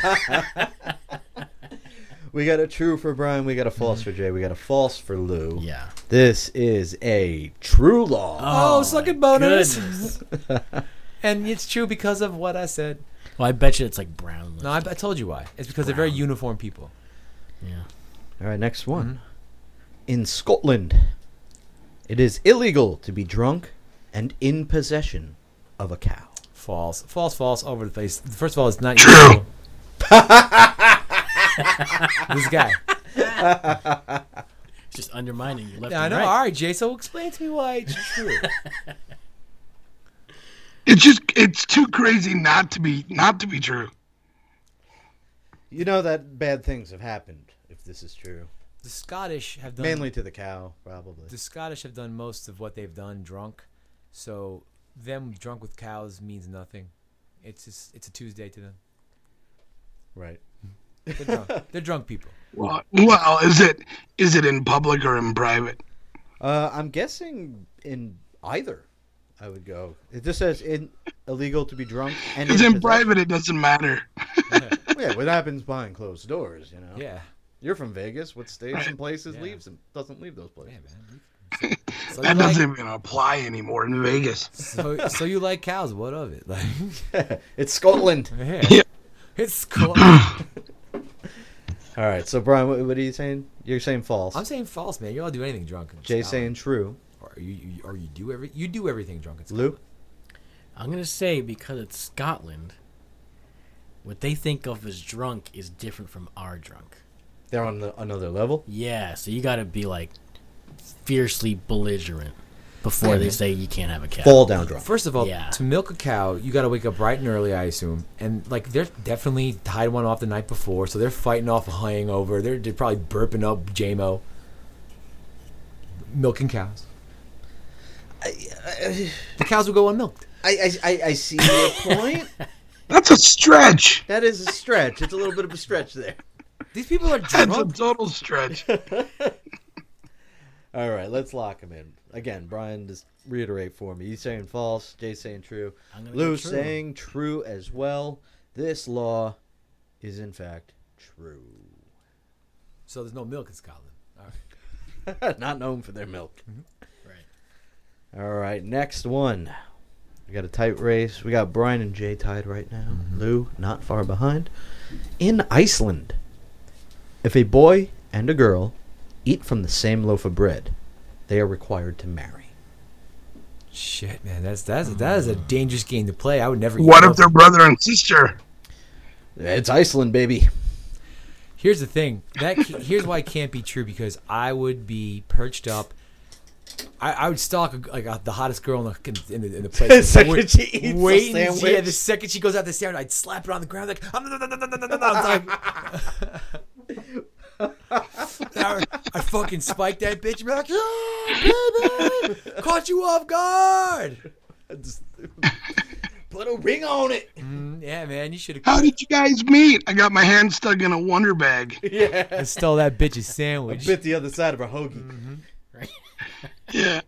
we got a true for Brian. We got a false for Jay. We got a false for Lou. Yeah. This is a true law. Oh, suck it, bonus. Goodness. And it's true because of what I said. Well, I bet you it's like brown. No, I told you why. It's because they're very uniform people. Yeah. All right, next one. In Scotland, it is illegal to be drunk and in possession of a cow. False. False. Over the place. First of all, it's not illegal. This guy. Just undermining you left Yeah, I and know. right. All right, Jay. So explain to me why it's true. It's too crazy not to be true. You know that bad things have happened if this is true. The Scottish have done Mainly to the cow, probably. The Scottish have done most of what they've done drunk, so them drunk with cows means nothing. It's a Tuesday to them. Right. They're drunk. They're drunk people. Well, is it in public or in private? I'm guessing in either. I would go. It just says illegal to be drunk and Because in possession. private it doesn't matter. Yeah, what happens behind closed doors, you know? Yeah. You're from Vegas. What states and places doesn't leave those places? Yeah, man. So That you like, doesn't even apply anymore in Vegas. so you like cows? What of it? Like, It's Scotland. yeah. It's cool. All right, so Brian, what are you saying? You're saying false. I'm saying false, man. You all do anything drunk. in Jay's Scotland. saying true. Or you do everything drunk. In Lou? Scotland. I'm gonna say because it's Scotland, what they think of as drunk is different from our drunk. They're on another level? Yeah, so you gotta be like fiercely belligerent before they say you can't have a cow. Fall down drunk. First of all, Yeah. to milk a cow, you got to wake up bright and early, I assume. And like they're definitely tied one off the night before, so they're fighting off a hangover. They're probably burping up JMO. Milking cows. The cows will go unmilked. I see your point. That's a stretch. That is a stretch. It's a little bit of a stretch there. These people are That's a drunk. total stretch. All right, let's lock him in. Again, Brian, just reiterate for me. He's saying false. Jay's saying true. I'm gonna Lou go true. saying true as well. This law is, in fact, true. So there's no milk in Scotland. All right. Not known for their milk. Right. All right, next one. We got a tight race. We got Brian and Jay tied right now. Lou not far behind. In Iceland, if a boy and a girl eat from the same loaf of bread, they are required to marry. Shit, man, that is a dangerous game to play. I would never. eat What if milk. they're brother and sister? It's Iceland, baby. Here's the thing. Here's why it can't be true, because I would be perched up. I would stalk the hottest girl in the place. The second she eats the waiting, sandwich. yeah, the second she goes out the sandwich, I'd slap her on the ground like, I fucking spike that bitch and be like, yeah, baby, caught you off guard. Put a ring on it. Yeah, man, you should have. How did you guys meet? I got my hand stuck in a Wonder Bag. Yeah. I stole that bitch's I sandwich. bit the other side of a hoagie. Yeah.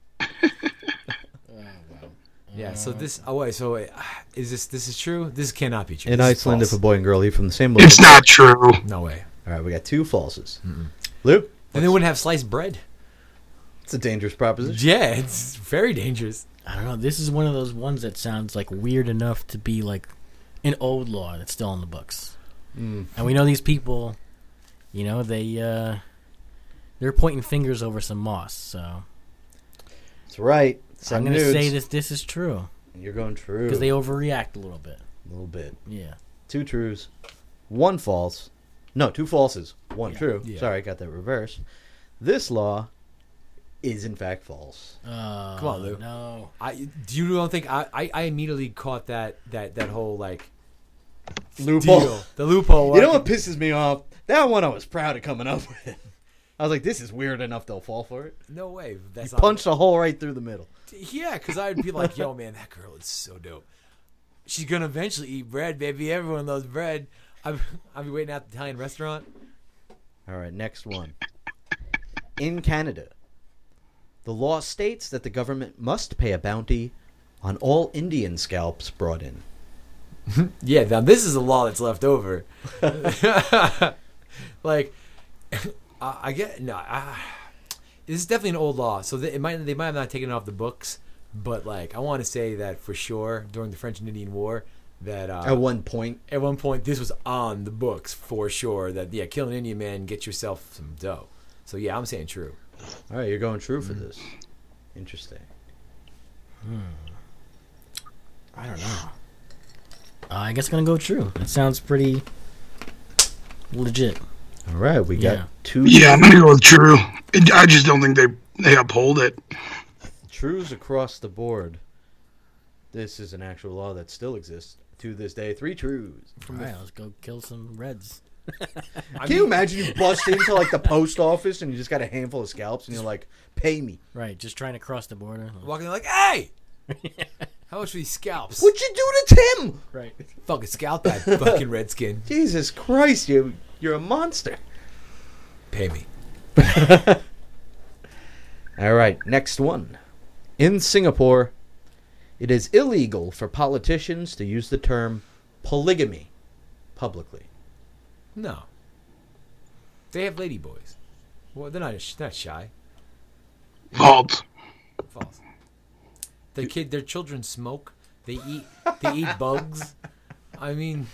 Yeah, so this. Oh wait, so is this is true? This cannot be true. In This is Iceland, if false. a boy and girl eat from the same loaf. It's not true. No way. All right, we got two falses. Lou? And they wouldn't have sliced bread. It's a dangerous proposition. Yeah, it's very dangerous. I don't know. This is one of those ones that sounds like weird enough to be like an old law that's still in the books. And we know these people, you know, they're pointing fingers over some moss. So That's right. I'm going to say this is true You're going true. because they overreact a little bit. A little bit. Yeah. Two trues. One false. No, two falses. One true. Yeah. Sorry, I got that reversed. This law is, in fact, false. Come on, Lou. No. You don't think I immediately caught that whole like Loophole. deal, the loophole. You know what pisses me off? That one I was proud of coming up with. I was like, this is weird enough they'll fall for it. No way. That's You not punched a hole right through the middle. Yeah, because I'd be like, yo, man, that girl is so dope. She's gonna eventually eat bread, baby. Everyone loves bread. I'll be waiting at the Italian restaurant. All right, next one. In Canada, the law states that the government must pay a bounty on all Indian scalps brought in. Yeah, now this is a law that's left over. Like, I get no. This is definitely an old law, so they might have not taken it off the books. But like, I want to say that for sure during the French and Indian War, that At one point. this was on the books for sure. That kill an Indian man, get yourself some dough. So yeah, I'm saying true. All right, you're going true for this. Interesting. I don't know. I guess I'm gonna go true. That sounds pretty legit. All right, we got two. Yeah, I'm gonna go with true. I just don't think they uphold it. Trues across the board. This is an actual law that still exists to this day. 3 trues. All right, let's go kill some Reds. Can you imagine you bust into like the post office and you just got a handful of scalps and you're like, pay me. Right, just trying to cross the border. Walking like, hey, how much for these scalps? What'd you do to Tim? Right. Fucking scalp that fucking redskin. Jesus Christ, you're a monster. Pay me. All right, next one. In Singapore, it is illegal for politicians to use the term polygamy publicly. No. They have lady boys. Well, they're not shy. False. False. Their children smoke. They eat bugs. I mean,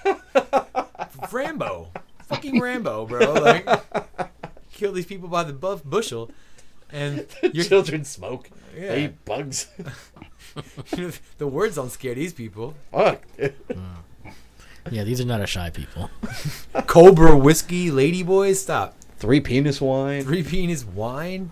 Rambo, fucking Rambo, bro. Like, kill these people by the bushel, and Your children smoke. Yeah. They eat bugs. The words don't scare these people. Fuck. Yeah, these are not a shy people. Cobra whiskey, lady boys, stop. 3 penis wine. 3 penis wine.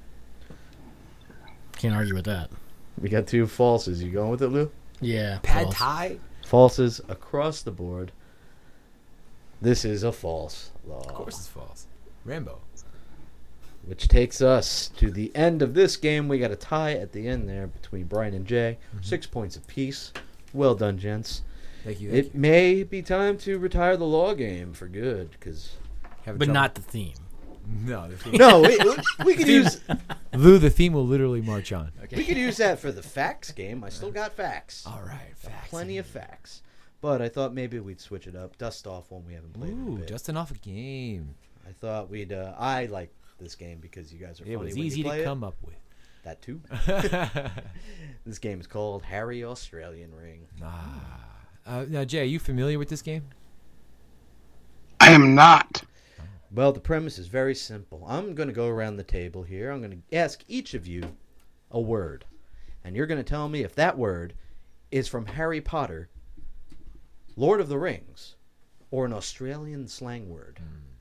Can't argue with that. We got 2 falses. You going with it, Lou? Yeah. Pad false. Thai. Falses across the board. This is a false law. Of course, it's false. Rambo. Which takes us to the end of this game. We got a tie at the end there between Brian and Jay. 6 points apiece. Well done, gents. Thank you. It may be time to retire the law game for good, because But not the theme. No, the theme. no, we could use Lou. The theme will literally march on. we could use that for the facts game. I still got facts. All right, facts. Plenty of facts. But I thought maybe we'd switch it up, dust off one we haven't played in a Ooh, bit. dusting off a game. I thought we'd. I like this game because you guys are funny It was when easy you play to it. come up with. That too. This game is called Harry Australian Ring. Now, Jay, are you familiar with this game? I am not. Well, the premise is very simple. I'm going to go around the table here. I'm going to ask each of you a word. And you're going to tell me if that word is from Harry Potter, Lord of the Rings, or an Australian slang word.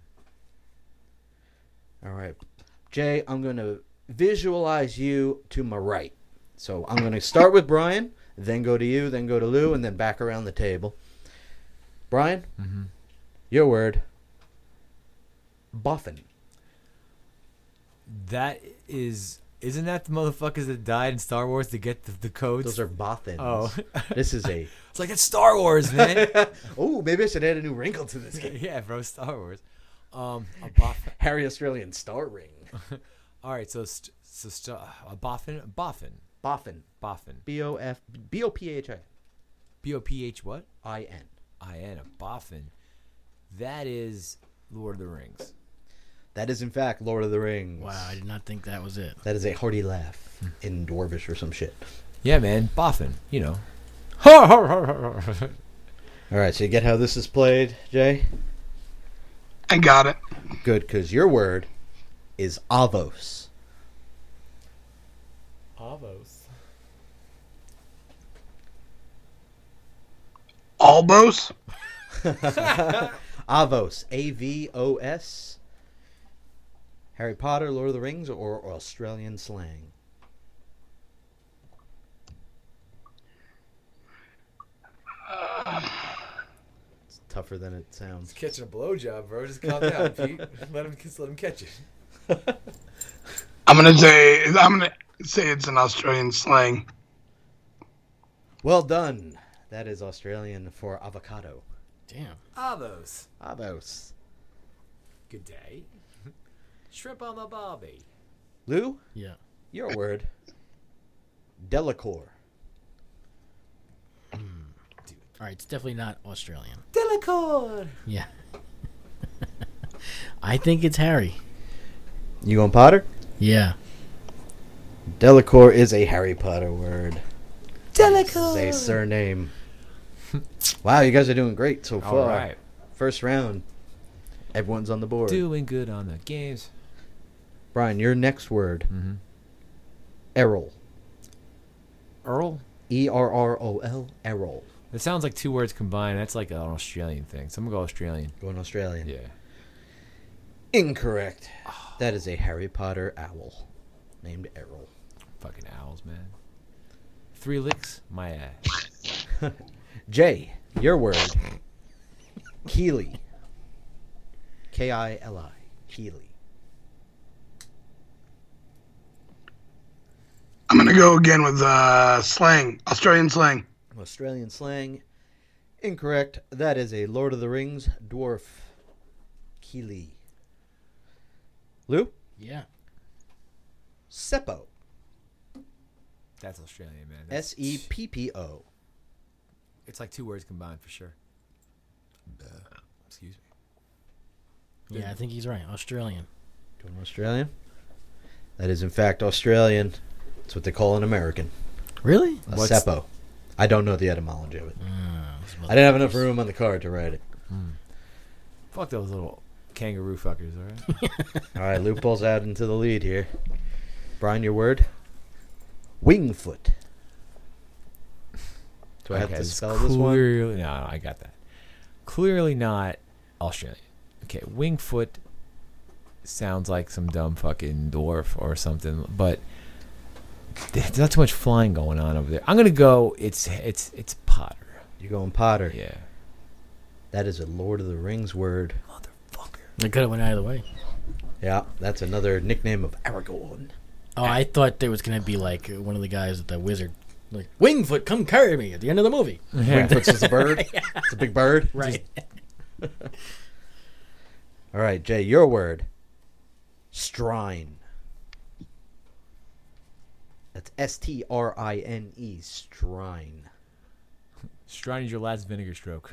All right. Jay, I'm going to visualize you to my right. So I'm going to start with Brian, then go to you, then go to Lou, and then back around the table. Brian, your word. Boffin. Isn't that the motherfuckers that died in Star Wars to get the codes? Those are boffins. Oh. This is a... It's like, it's Star Wars, man. Oh, maybe I should add a new wrinkle to this game. Yeah, bro, Star Wars. A boffin. Harry Australian Star Ring. All right, so a boffin. Boffin. Boffin. B-O-P-H-I-N. B-O-P-H what? I-N. I-N, a boffin. That is Lord of the Rings. That is, in fact, Lord of the Rings. Wow, I did not think that was it. That is a hearty laugh in Dwarvish or some shit. Yeah, man, boffin, you know. All right, so you get how this is played, Jay? I got it. Good, because your word is avos. Avos. Albos? Avos. A-V-O-S. Harry Potter, Lord of the Rings, or Australian slang? It's tougher than it sounds. Catching a blowjob, bro. Just calm down, Pete. Let him catch it. I'm gonna say it's an Australian slang. Well done. That is Australian for avocado. Damn. Avos. Avos. Good day. Shrimp on the barbie. Lou? Yeah. Your word. Delacour. All right, it's definitely not Australian. Delacour. Yeah. I think it's Harry. You going Potter? Yeah. Delacour is a Harry Potter word. Delacour. It's a surname. Wow, you guys are doing great so All far. right. First round. Everyone's on the board. Doing good on the games. Brian, your next word. Mm-hmm. Errol. Earl? E-R-R-O-L. Errol. It sounds like two words combined. That's like an Australian thing. So I'm going to go Australian. Going Australian. Yeah. Incorrect. That is a Harry Potter owl named Errol. Fucking owls, man. 3 licks, my ass. Jay, your word. Keeley. K-I-L-I. Keeley. I'm going to go again with slang, Australian slang. Australian slang. Incorrect. That is a Lord of the Rings dwarf. Keeley. Lou? Yeah. Seppo. That's Australian, man. That's- S-E-P-P-O. It's like 2 words combined for sure. Excuse me. Yeah, I think he's right. Australian. Going Australian? That is, in fact, Australian. That's what they call an American. Really? A Seppo. I don't know the etymology of it. I didn't have enough room on the card to write it. Fuck those little kangaroo fuckers, all right? All right, Lou pulls out into the lead here. Brian, your word? Wingfoot. Do I have to spell this one? No, I got that. Clearly not Australian. Okay, Wingfoot sounds like some dumb fucking dwarf or something, but there's not too much flying going on over there. I'm gonna go. It's Potter. You're going Potter. Yeah. That is a Lord of the Rings word. Motherfucker. They could have went either way. Yeah, that's another nickname of Aragorn. Oh, I thought there was gonna be like one of the guys at the wizard, like Wingfoot, come carry me at the end of the movie. Wingfoot's just a bird. Yeah. It's a big bird. Right. All right, Jay, your word. Strine. That's S-T-R-I-N-E. Strine. Strine is your last vinegar stroke.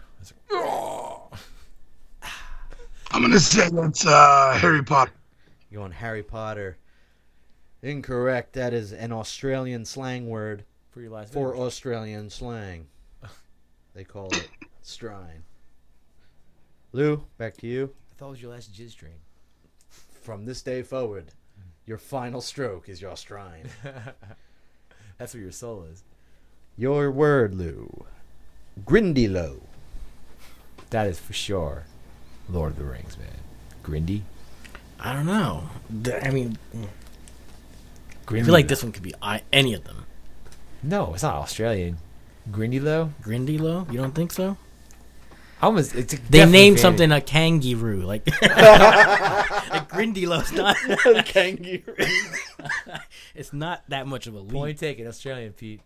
I'm going to say that's Harry Potter. You're going Harry Potter. Incorrect. That is an Australian slang word For your last for vinegar Australian slang. They call it strine. Lou, back to you. I thought it was your last jizz train. From this day forward, your final stroke is your strine. That's what your soul is. Your word, Lou. Grindylow. That is for sure Lord of the Rings, man. Grindy? I don't know. I mean, I Grindy feel like this one could be any of them. No, it's not Australian. Grindylow? Grindylow? You don't think so? Almost. They named something a kangaroo, like Grindylow's not a kangaroo. It's not that much of a leap. Point taken, Australian, Pete.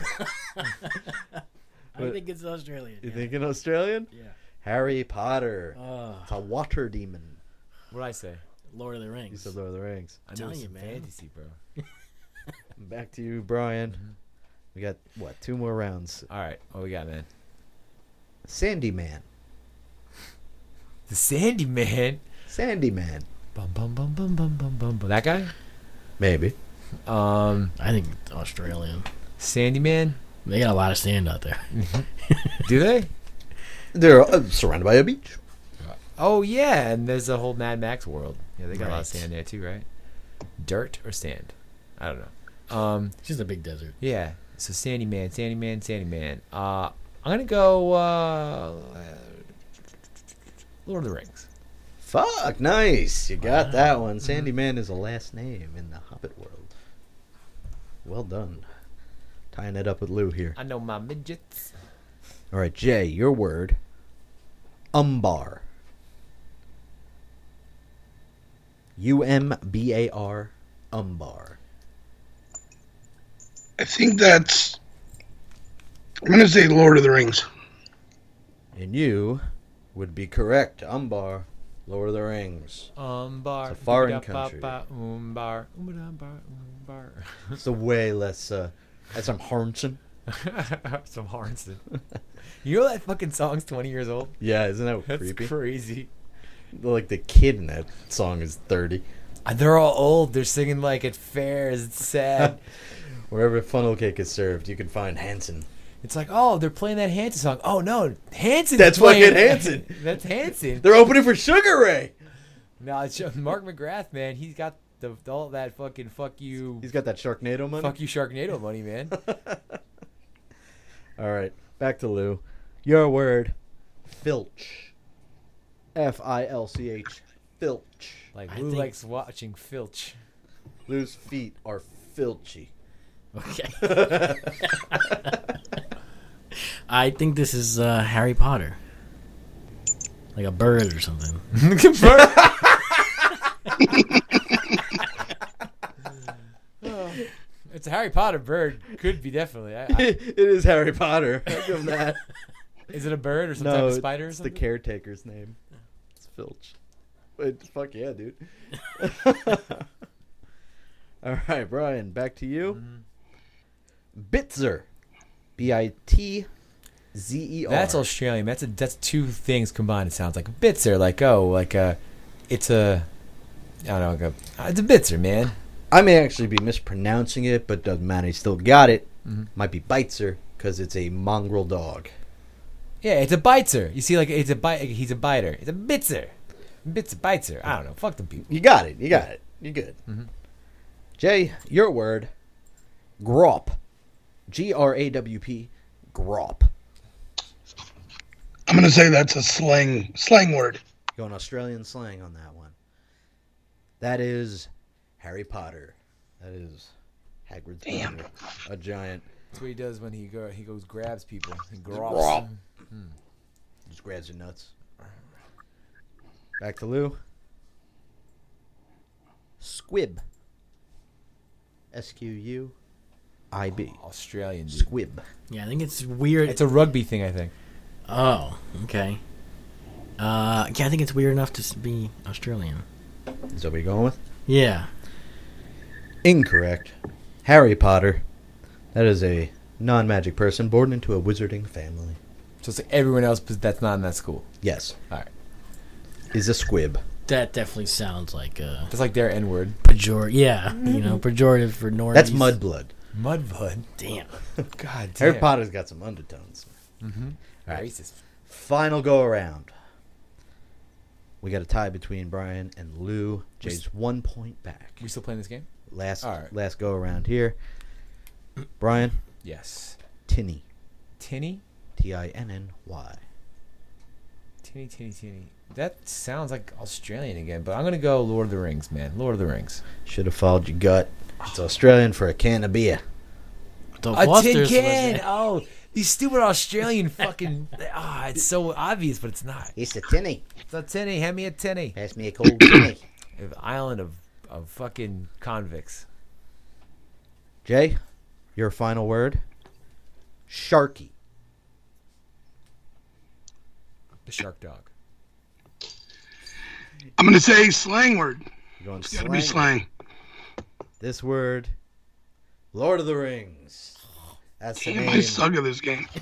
I think it's Australian. You think in Australian? Yeah. Harry Potter. It's a water demon. What'd I say? Lord of the You Rings. said Lord of the Rings. I know telling it's you, some man. fantasy, bro. Back to you, Brian. We got, 2 more rounds. All right, what we got, man? Sandy Man. The Sandy Man. Sandy Man. Bum bum bum bum bum bum bum. That guy? Maybe. I think it's Australian. Sandy Man? They got a lot of sand out there. Do they? They're surrounded by a beach. Oh yeah, and there's a whole Mad Max world. Yeah, they got a lot of Right. sand there too, right? Dirt or sand? I don't know. It's just a big desert. Yeah. So Sandy Man, Sandy Man, Sandy Man. I'm gonna go Lord of the Rings. Fuck, nice. You got that one. Sandy Man is a last name in the Hobbit world. Well done. Tying it up with Lou here. I know my midgets. All right, Jay, your word. Umbar. U-M-B-A-R. Umbar. I think that's. I'm going to say Lord of the Rings. And you would be correct. Umbar. Lord of the Rings. Umbar. It's a foreign country. Umbar. Umbar. It's a way less. That's some Harnson. Some Harnson. You know that fucking song's 20 years old? Yeah, isn't that That's creepy? crazy. Like the kid in that song is 30. They're all old. They're singing like at fairs. It's sad. Wherever funnel cake is served, you can find Hanson. It's like, oh, they're playing that Hanson song. Oh no, Hanson. That's fucking Hanson. That's Hanson. They're opening for Sugar Ray. No, it's Mark McGrath, man. He's got all that fucking fuck you. He's got that Sharknado money. Fuck you, Sharknado money, man. All right, back to Lou. Your word, filch. Filch. Filch. Like I Lou think- likes watching Filch. Lou's feet are filchy. Okay. I think this is Harry Potter. Like a bird or something. It's a Harry Potter bird. Could be definitely. It is Harry Potter. I'll give him that. Is it a bird or some type of spider or it's something? the caretaker's name. It's Filch. Wait, fuck yeah, dude. All right, Brian, back to you. Bitzer. Bitzer. That's Australian. That's two things combined. It sounds like a bitzer. It's a bitzer, man. I may actually be mispronouncing it, but doesn't matter. He still got it. Might be Bitzer because it's a mongrel dog. Yeah, it's a bitzer. You see, like he's a biter. It's a bitzer. Bitzer. I don't know. Fuck them people. You got it. You're good. Jay, your word. Grop. GRAWP. Grop. I'm gonna say that's a slang word. Going Australian slang on that one. That is Harry Potter. That is Hagrid's brother. A giant. That's what he does when he goes grabs people. He Grop. grabs. Just grabs your nuts. Back to Lou. Squib. SQUIB. Australian dude. Squib. Yeah, I think it's weird. It's a rugby thing, I think. Oh, okay. Yeah, I think it's weird enough to be Australian. Is that what you're going with? Yeah. Incorrect. Harry Potter. That is a non-magic person born into a wizarding family. So it's like everyone else, but that's not in that school. Yes. All right. Is a squib. That definitely sounds like a It's like their N-word. pejorative. Yeah, pejorative for Nordies. That's mudblood. Mudblood. Damn. God damn. Harry Potter's got some undertones. All right. Racist. Final go around. We got a tie between Brian and Lou. Jay's 1 point back. We still playing this game? Last All right. last go around here. Brian, Yes. Tinny. Tinny? Tinny. Tinny. That sounds like Australian again, but I'm going to go Lord of the Rings, man. Lord of the Rings. Should have followed your gut. It's Australian for a can of beer. The A tin Fosters was can! it. Oh, these stupid Australian fucking... it's so obvious, but it's not. It's a tinny. It's a tinny. Hand me a tinny. Pass me a cold tinny. An island of fucking convicts. Jay, your final word. Sharky. The shark dog. I'm gonna say slang word. You're going It's gotta be slang. This word, Lord of the Rings. That's the Damn, name. I suck at this game.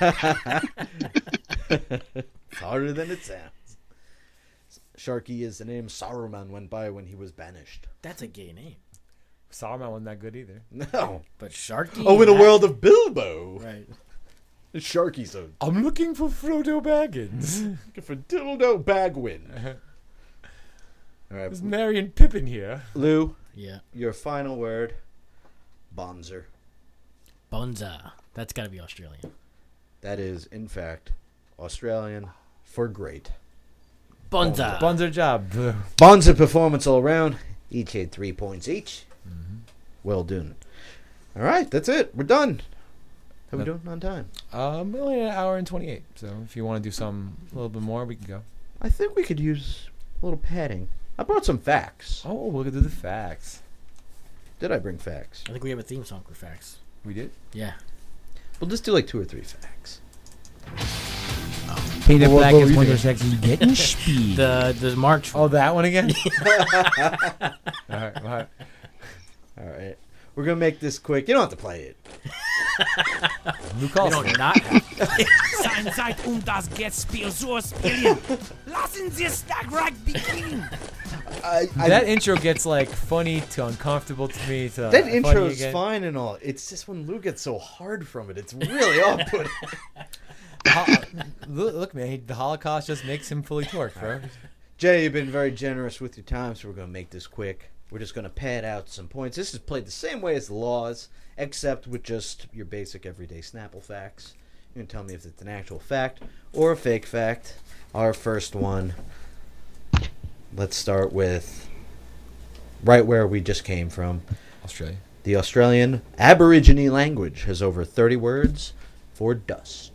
It's harder than it sounds. Sharky is the name Saruman went by when he was banished. That's a gay name. Saruman wasn't that good either. No. But Sharky. Oh, in the world of Bilbo. Right. Sharky's a I'm looking for Frodo Baggins. looking for Dildo Bagwin. All right, There's Merry and Pippin here. Lou, Yeah. your final word. Bonzer. Bonza. That's got to be Australian. That is, in fact, Australian for great. Bonza. Bonzer job. Bonza performance all around. Each had 3 points each. Well done. All right, that's it. We're done. How we doing on time? Only an hour and 28. So if you want to do some a little bit more, we can go. I think we could use a little padding. I brought some facts. Oh, we'll do the facts. Did I bring facts? I think we have a theme song for facts. We did? Yeah. We'll just do like 2 or 3 facts. Peter What- Black what is were you wonderful getting speed. The march. Oh, that one again? All right. All right. We're going to make this quick. You don't have to play it. Who We calls don't it? not have Sein Zeit das Getspiel so spielen. Lassen Sie das Tagwerk beginnen. That intro gets like funny to uncomfortable to me. To That funny intro is again. fine and all. It's just when Lou gets so hard from it, it's really off-putting. Look, man, the Holocaust just makes him fully torqued, bro. Jay, you've been very generous with your time, so we're going to make this quick. We're just going to pad out some points. This is played the same way as the laws, except with just your basic everyday Snapple facts. You can tell me if it's an actual fact or a fake fact. Our first one, let's start with right where we just came from. Australia. The Australian Aborigine language has over 30 words for dust.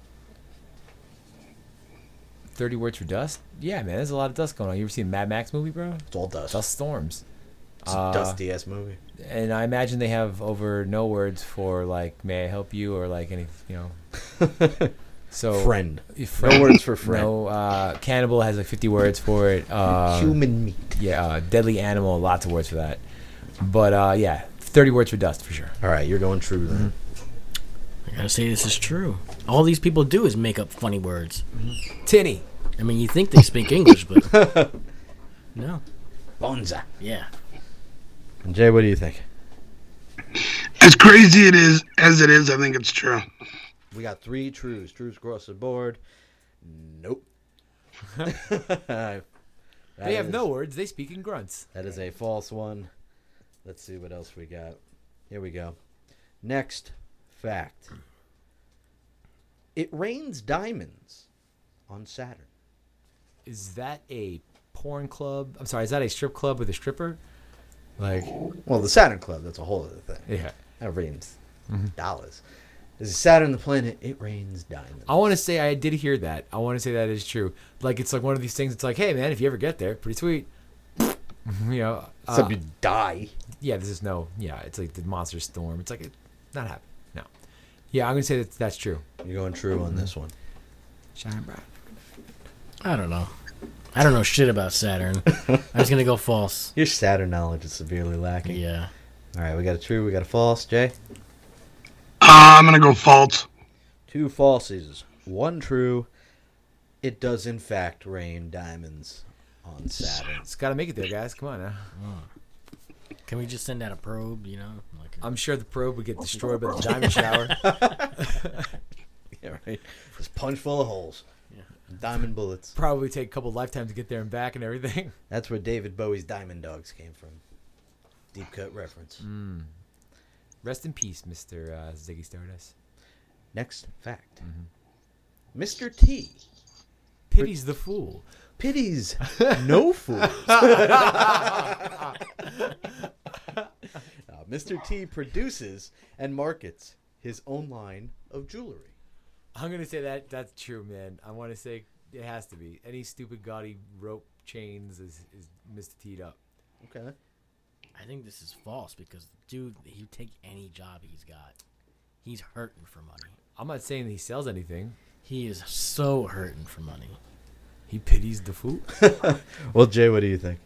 30 words for dust? Yeah, man, there's a lot of dust going on. You ever seen Mad Max movie, bro? It's all dust. Dust storms. It's a dusty-ass movie. And I imagine they have over no words for, like, may I help you, or, like, any, So Friend. No words for friend. No, cannibal has, like, 50 words for it. Human meat. Yeah, deadly animal, lots of words for that. But, yeah, 30 words for dust, for sure. All right, you're going true then. I gotta say this is true. All these people do is make up funny words. Tinny. I mean, you think they speak English, but no. Bonza. Yeah. And Jay, what do you think? As crazy as it is, I think it's true. We got 3 trues. Trues across the board. Nope. They have no words. They speak in grunts. That is a false one. Let's see what else we got. Here we go. Next fact. It rains diamonds on Saturn. Is that a porn club? I'm sorry, is that a strip club with a stripper? Like, well, the Saturn Club, that's a whole other thing. Yeah. That rains dollars. Is Saturn the planet? It rains diamonds. I want to say I did hear that. I want to say that is true. Like, it's like one of these things. It's like, hey, man, if you ever get there, pretty sweet. Except you die. Yeah, this is no. Yeah, it's like the monster storm. It's like not happening. No. Yeah, I'm gonna say that's true. You're going true on this one. Shine bright. I don't know. I don't know shit about Saturn. I'm just gonna go false. Your Saturn knowledge is severely lacking. Yeah. All right, we got a true, we got a false. Jay? I'm going to go false. 2 falsies. 1 true. It does, in fact, rain diamonds on Saturn. It's got to make it there, guys. Come on now. Can we just send out a probe, Like I'm sure the probe would get destroyed by the diamond shower. Yeah, right. Just punch full of holes. Yeah. Diamond bullets. Probably take a couple lifetimes to get there and back and everything. That's where David Bowie's Diamond Dogs came from. Deep cut reference. Rest in peace, Mr. Ziggy Stardust. Next fact. Mr. T. Pities the fool. Pities no fools. Mr. T produces and markets his own line of jewelry. I'm going to say that's true, man. I want to say it has to be. Any stupid gaudy rope chains is Mr. T'd up. Okay. I think this is false because, dude, he take any job he's got. He's hurting for money. I'm not saying that he sells anything. He is so hurting for money. He pities the fool. Well, Jay, what do you think?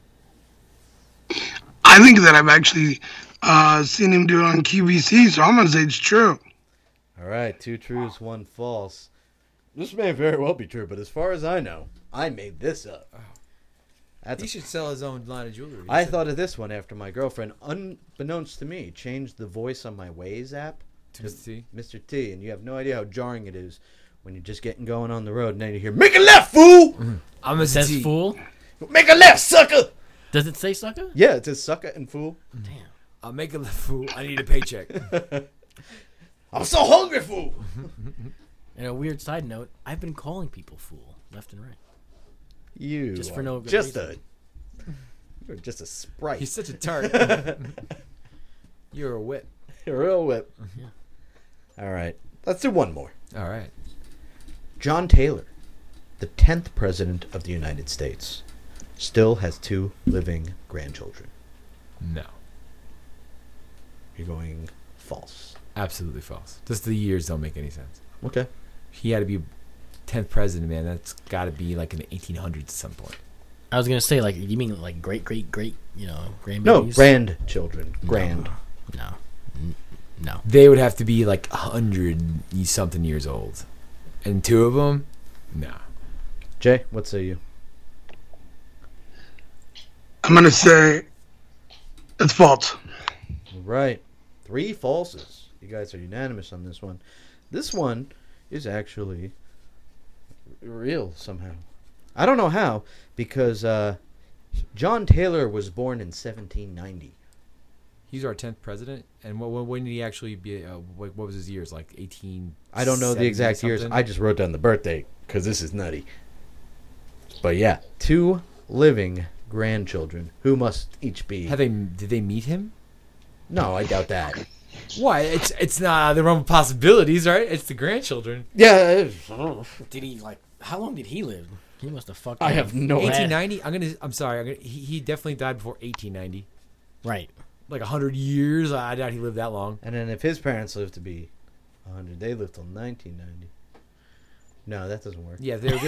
I think that I've actually seen him do it on QVC, so I'm going to say it's true. All right, 2 trues, 1 false. This may very well be true, but as far as I know, I made this up. He should sell his own line of jewelry. I thought of this one after my girlfriend, unbeknownst to me, changed the voice on my Waze app to Mr. T. Mr. T, and you have no idea how jarring it is when you're just getting going on the road, and then you hear, "Make a left, fool!" I'm a says fool. Make a left, sucker. Does it say sucker? Yeah, it says sucker and fool. Damn. I'll make a left, fool. I need a paycheck. I'm so hungry, fool. And a weird side note, I've been calling people fool left and right. You just for no good just reason. You're just a sprite. He's such a tart. You're a whip. You're a real whip. Yeah. All right, let's do one more. All right. John Taylor, the 10th president of the United States, still has 2 living grandchildren. No. You're going false. Absolutely false. Just the years don't make any sense. Okay. He had to be 10th president, man. That's got to be like in the 1800s at some point. I was gonna say, like, you mean like great, grandbabies? No, grandchildren. Grand. No. They would have to be like 100-something years old. And 2 of them? No. Jay, what say you? I'm going to say it's false. Right. 3 falses. You guys are unanimous on this one. This one is actually real somehow. I don't know how, because John Taylor was born in 1790. He's our 10th president, and when did he actually be? What was his years? Like 18. I don't know the exact years. I just wrote down the birthday because this is nutty. But yeah, 2 living grandchildren who must each be. Did they meet him? No, I doubt that. Why? It's not the realm of possibilities, right? It's the grandchildren. Yeah. Did he how long did he live? He must have fucked. I have no idea. 1890. I'm sorry. He definitely died before 1890. Right. Like 100 years. I doubt he lived that long. And then if his parents lived to be 100, they lived till 1990. No, that doesn't work. Yeah, they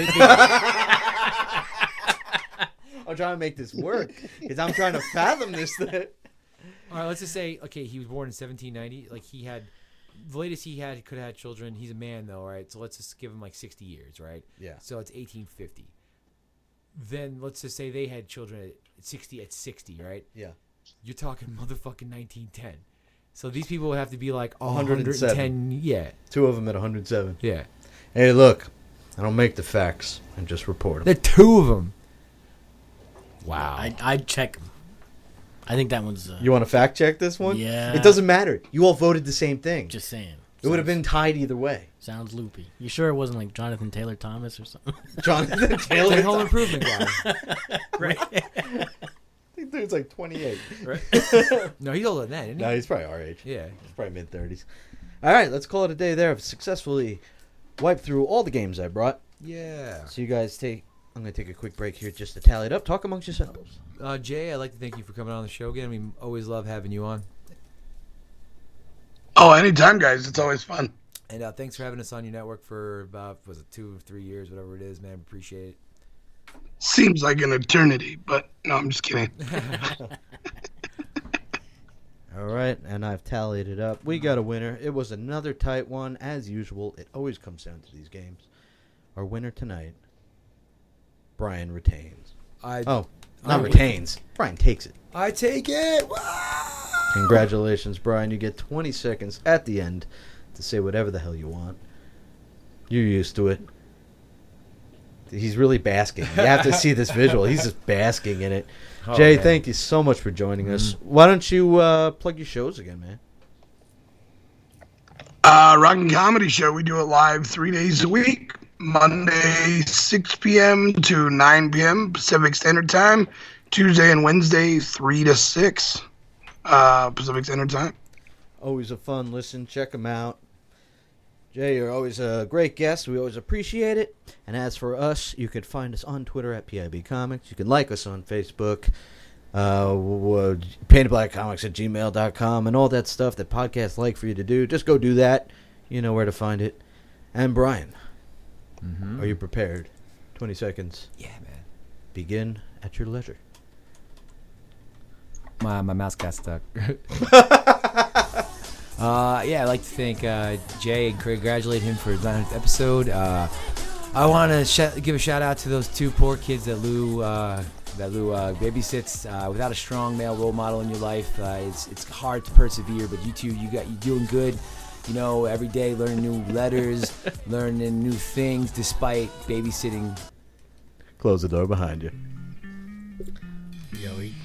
I'm trying to make this work because I'm trying to fathom this thing. All right, let's just say, okay, he was born in 1790. Like, he had, the latest he could have had children. He's a man, though, right? So let's just give him like 60 years, right? Yeah. So it's 1850. Then let's just say they had children at 60, right? Yeah. You're talking motherfucking 1910. So these people would have to be like 107. 110. Yeah. 2 of them at 107. Yeah. Hey, look, I don't make the facts. I just report them. There are 2 of them. Wow. I'd check. I think that one's. You want to fact check this one? Yeah. It doesn't matter. You all voted the same thing. Just saying. It would have been tied either way. Sounds loopy. You sure it wasn't like Jonathan Taylor Thomas or something? Jonathan Taylor. The home improvement guy. Right. I think dude's like 28. Right? No, he's older than that, isn't he? No, he's probably our age. Yeah. He's probably mid-30s. All right, let's call it a day there. I've successfully wiped through all the games I brought. Yeah. So you guys I'm going to take a quick break here just to tally it up. Talk amongst yourselves. Jay, I'd like to thank you for coming on the show again. We always love having you on. Oh, anytime, guys. It's always fun. And thanks for having us on your network for about, 2 or 3 years, whatever it is, man. Appreciate it. Seems like an eternity, but no, I'm just kidding. All right, and I've tallied it up. We got a winner. It was another tight one. As usual, it always comes down to these games. Our winner tonight, Brian retains. Not retains. Brian takes it. I take it. Congratulations, Brian. You get 20 seconds at the end to say whatever the hell you want. You're used to it. He's really basking. You have to see this visual. He's just basking in it. Oh, Jay, man. thank you so much for joining us. Why don't you plug your shows again, man? Rockin' Comedy Show. We do it live 3 days a week. Monday, 6 p.m. to 9 p.m. Pacific Standard Time. Tuesday and Wednesday, 3 to 6 Pacific Standard Time. Always a fun listen. Check them out. Jay, you're always a great guest. We always appreciate it. And as for us, you can find us on Twitter at PIB Comics. You can like us on Facebook. PaintedBlackComics@gmail.com and all that stuff that podcasts like for you to do. Just go do that. You know where to find it. And Brian, are you prepared? 20 seconds. Yeah, man. Begin at your leisure. My mouse got stuck. I'd like to thank Jay and congratulate him for his 9th episode. I want to give a shout out to those 2 poor kids that Lou babysits. Without a strong male role model in your life, it's hard to persevere. But you 2, you're doing good. You know, every day learning new letters, learning new things, despite babysitting. Close the door behind you. Joey.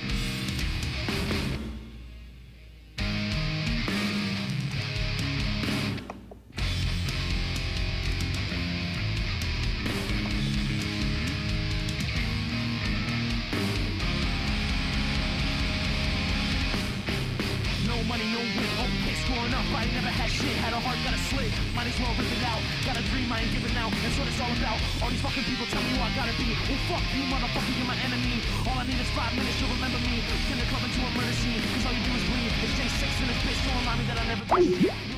I never had shit, had a heart, got a slit. Might as well rip it out. Got a dream, I ain't giving out. That's what it's all about. All these fucking people tell me who I gotta be. Well, fuck you, motherfucker, you're my enemy. All I need is 5 minutes, you'll remember me. Send the club into a murder scene. Cause all you do is bleed. It's J6 and this bitch, don't remind me that I never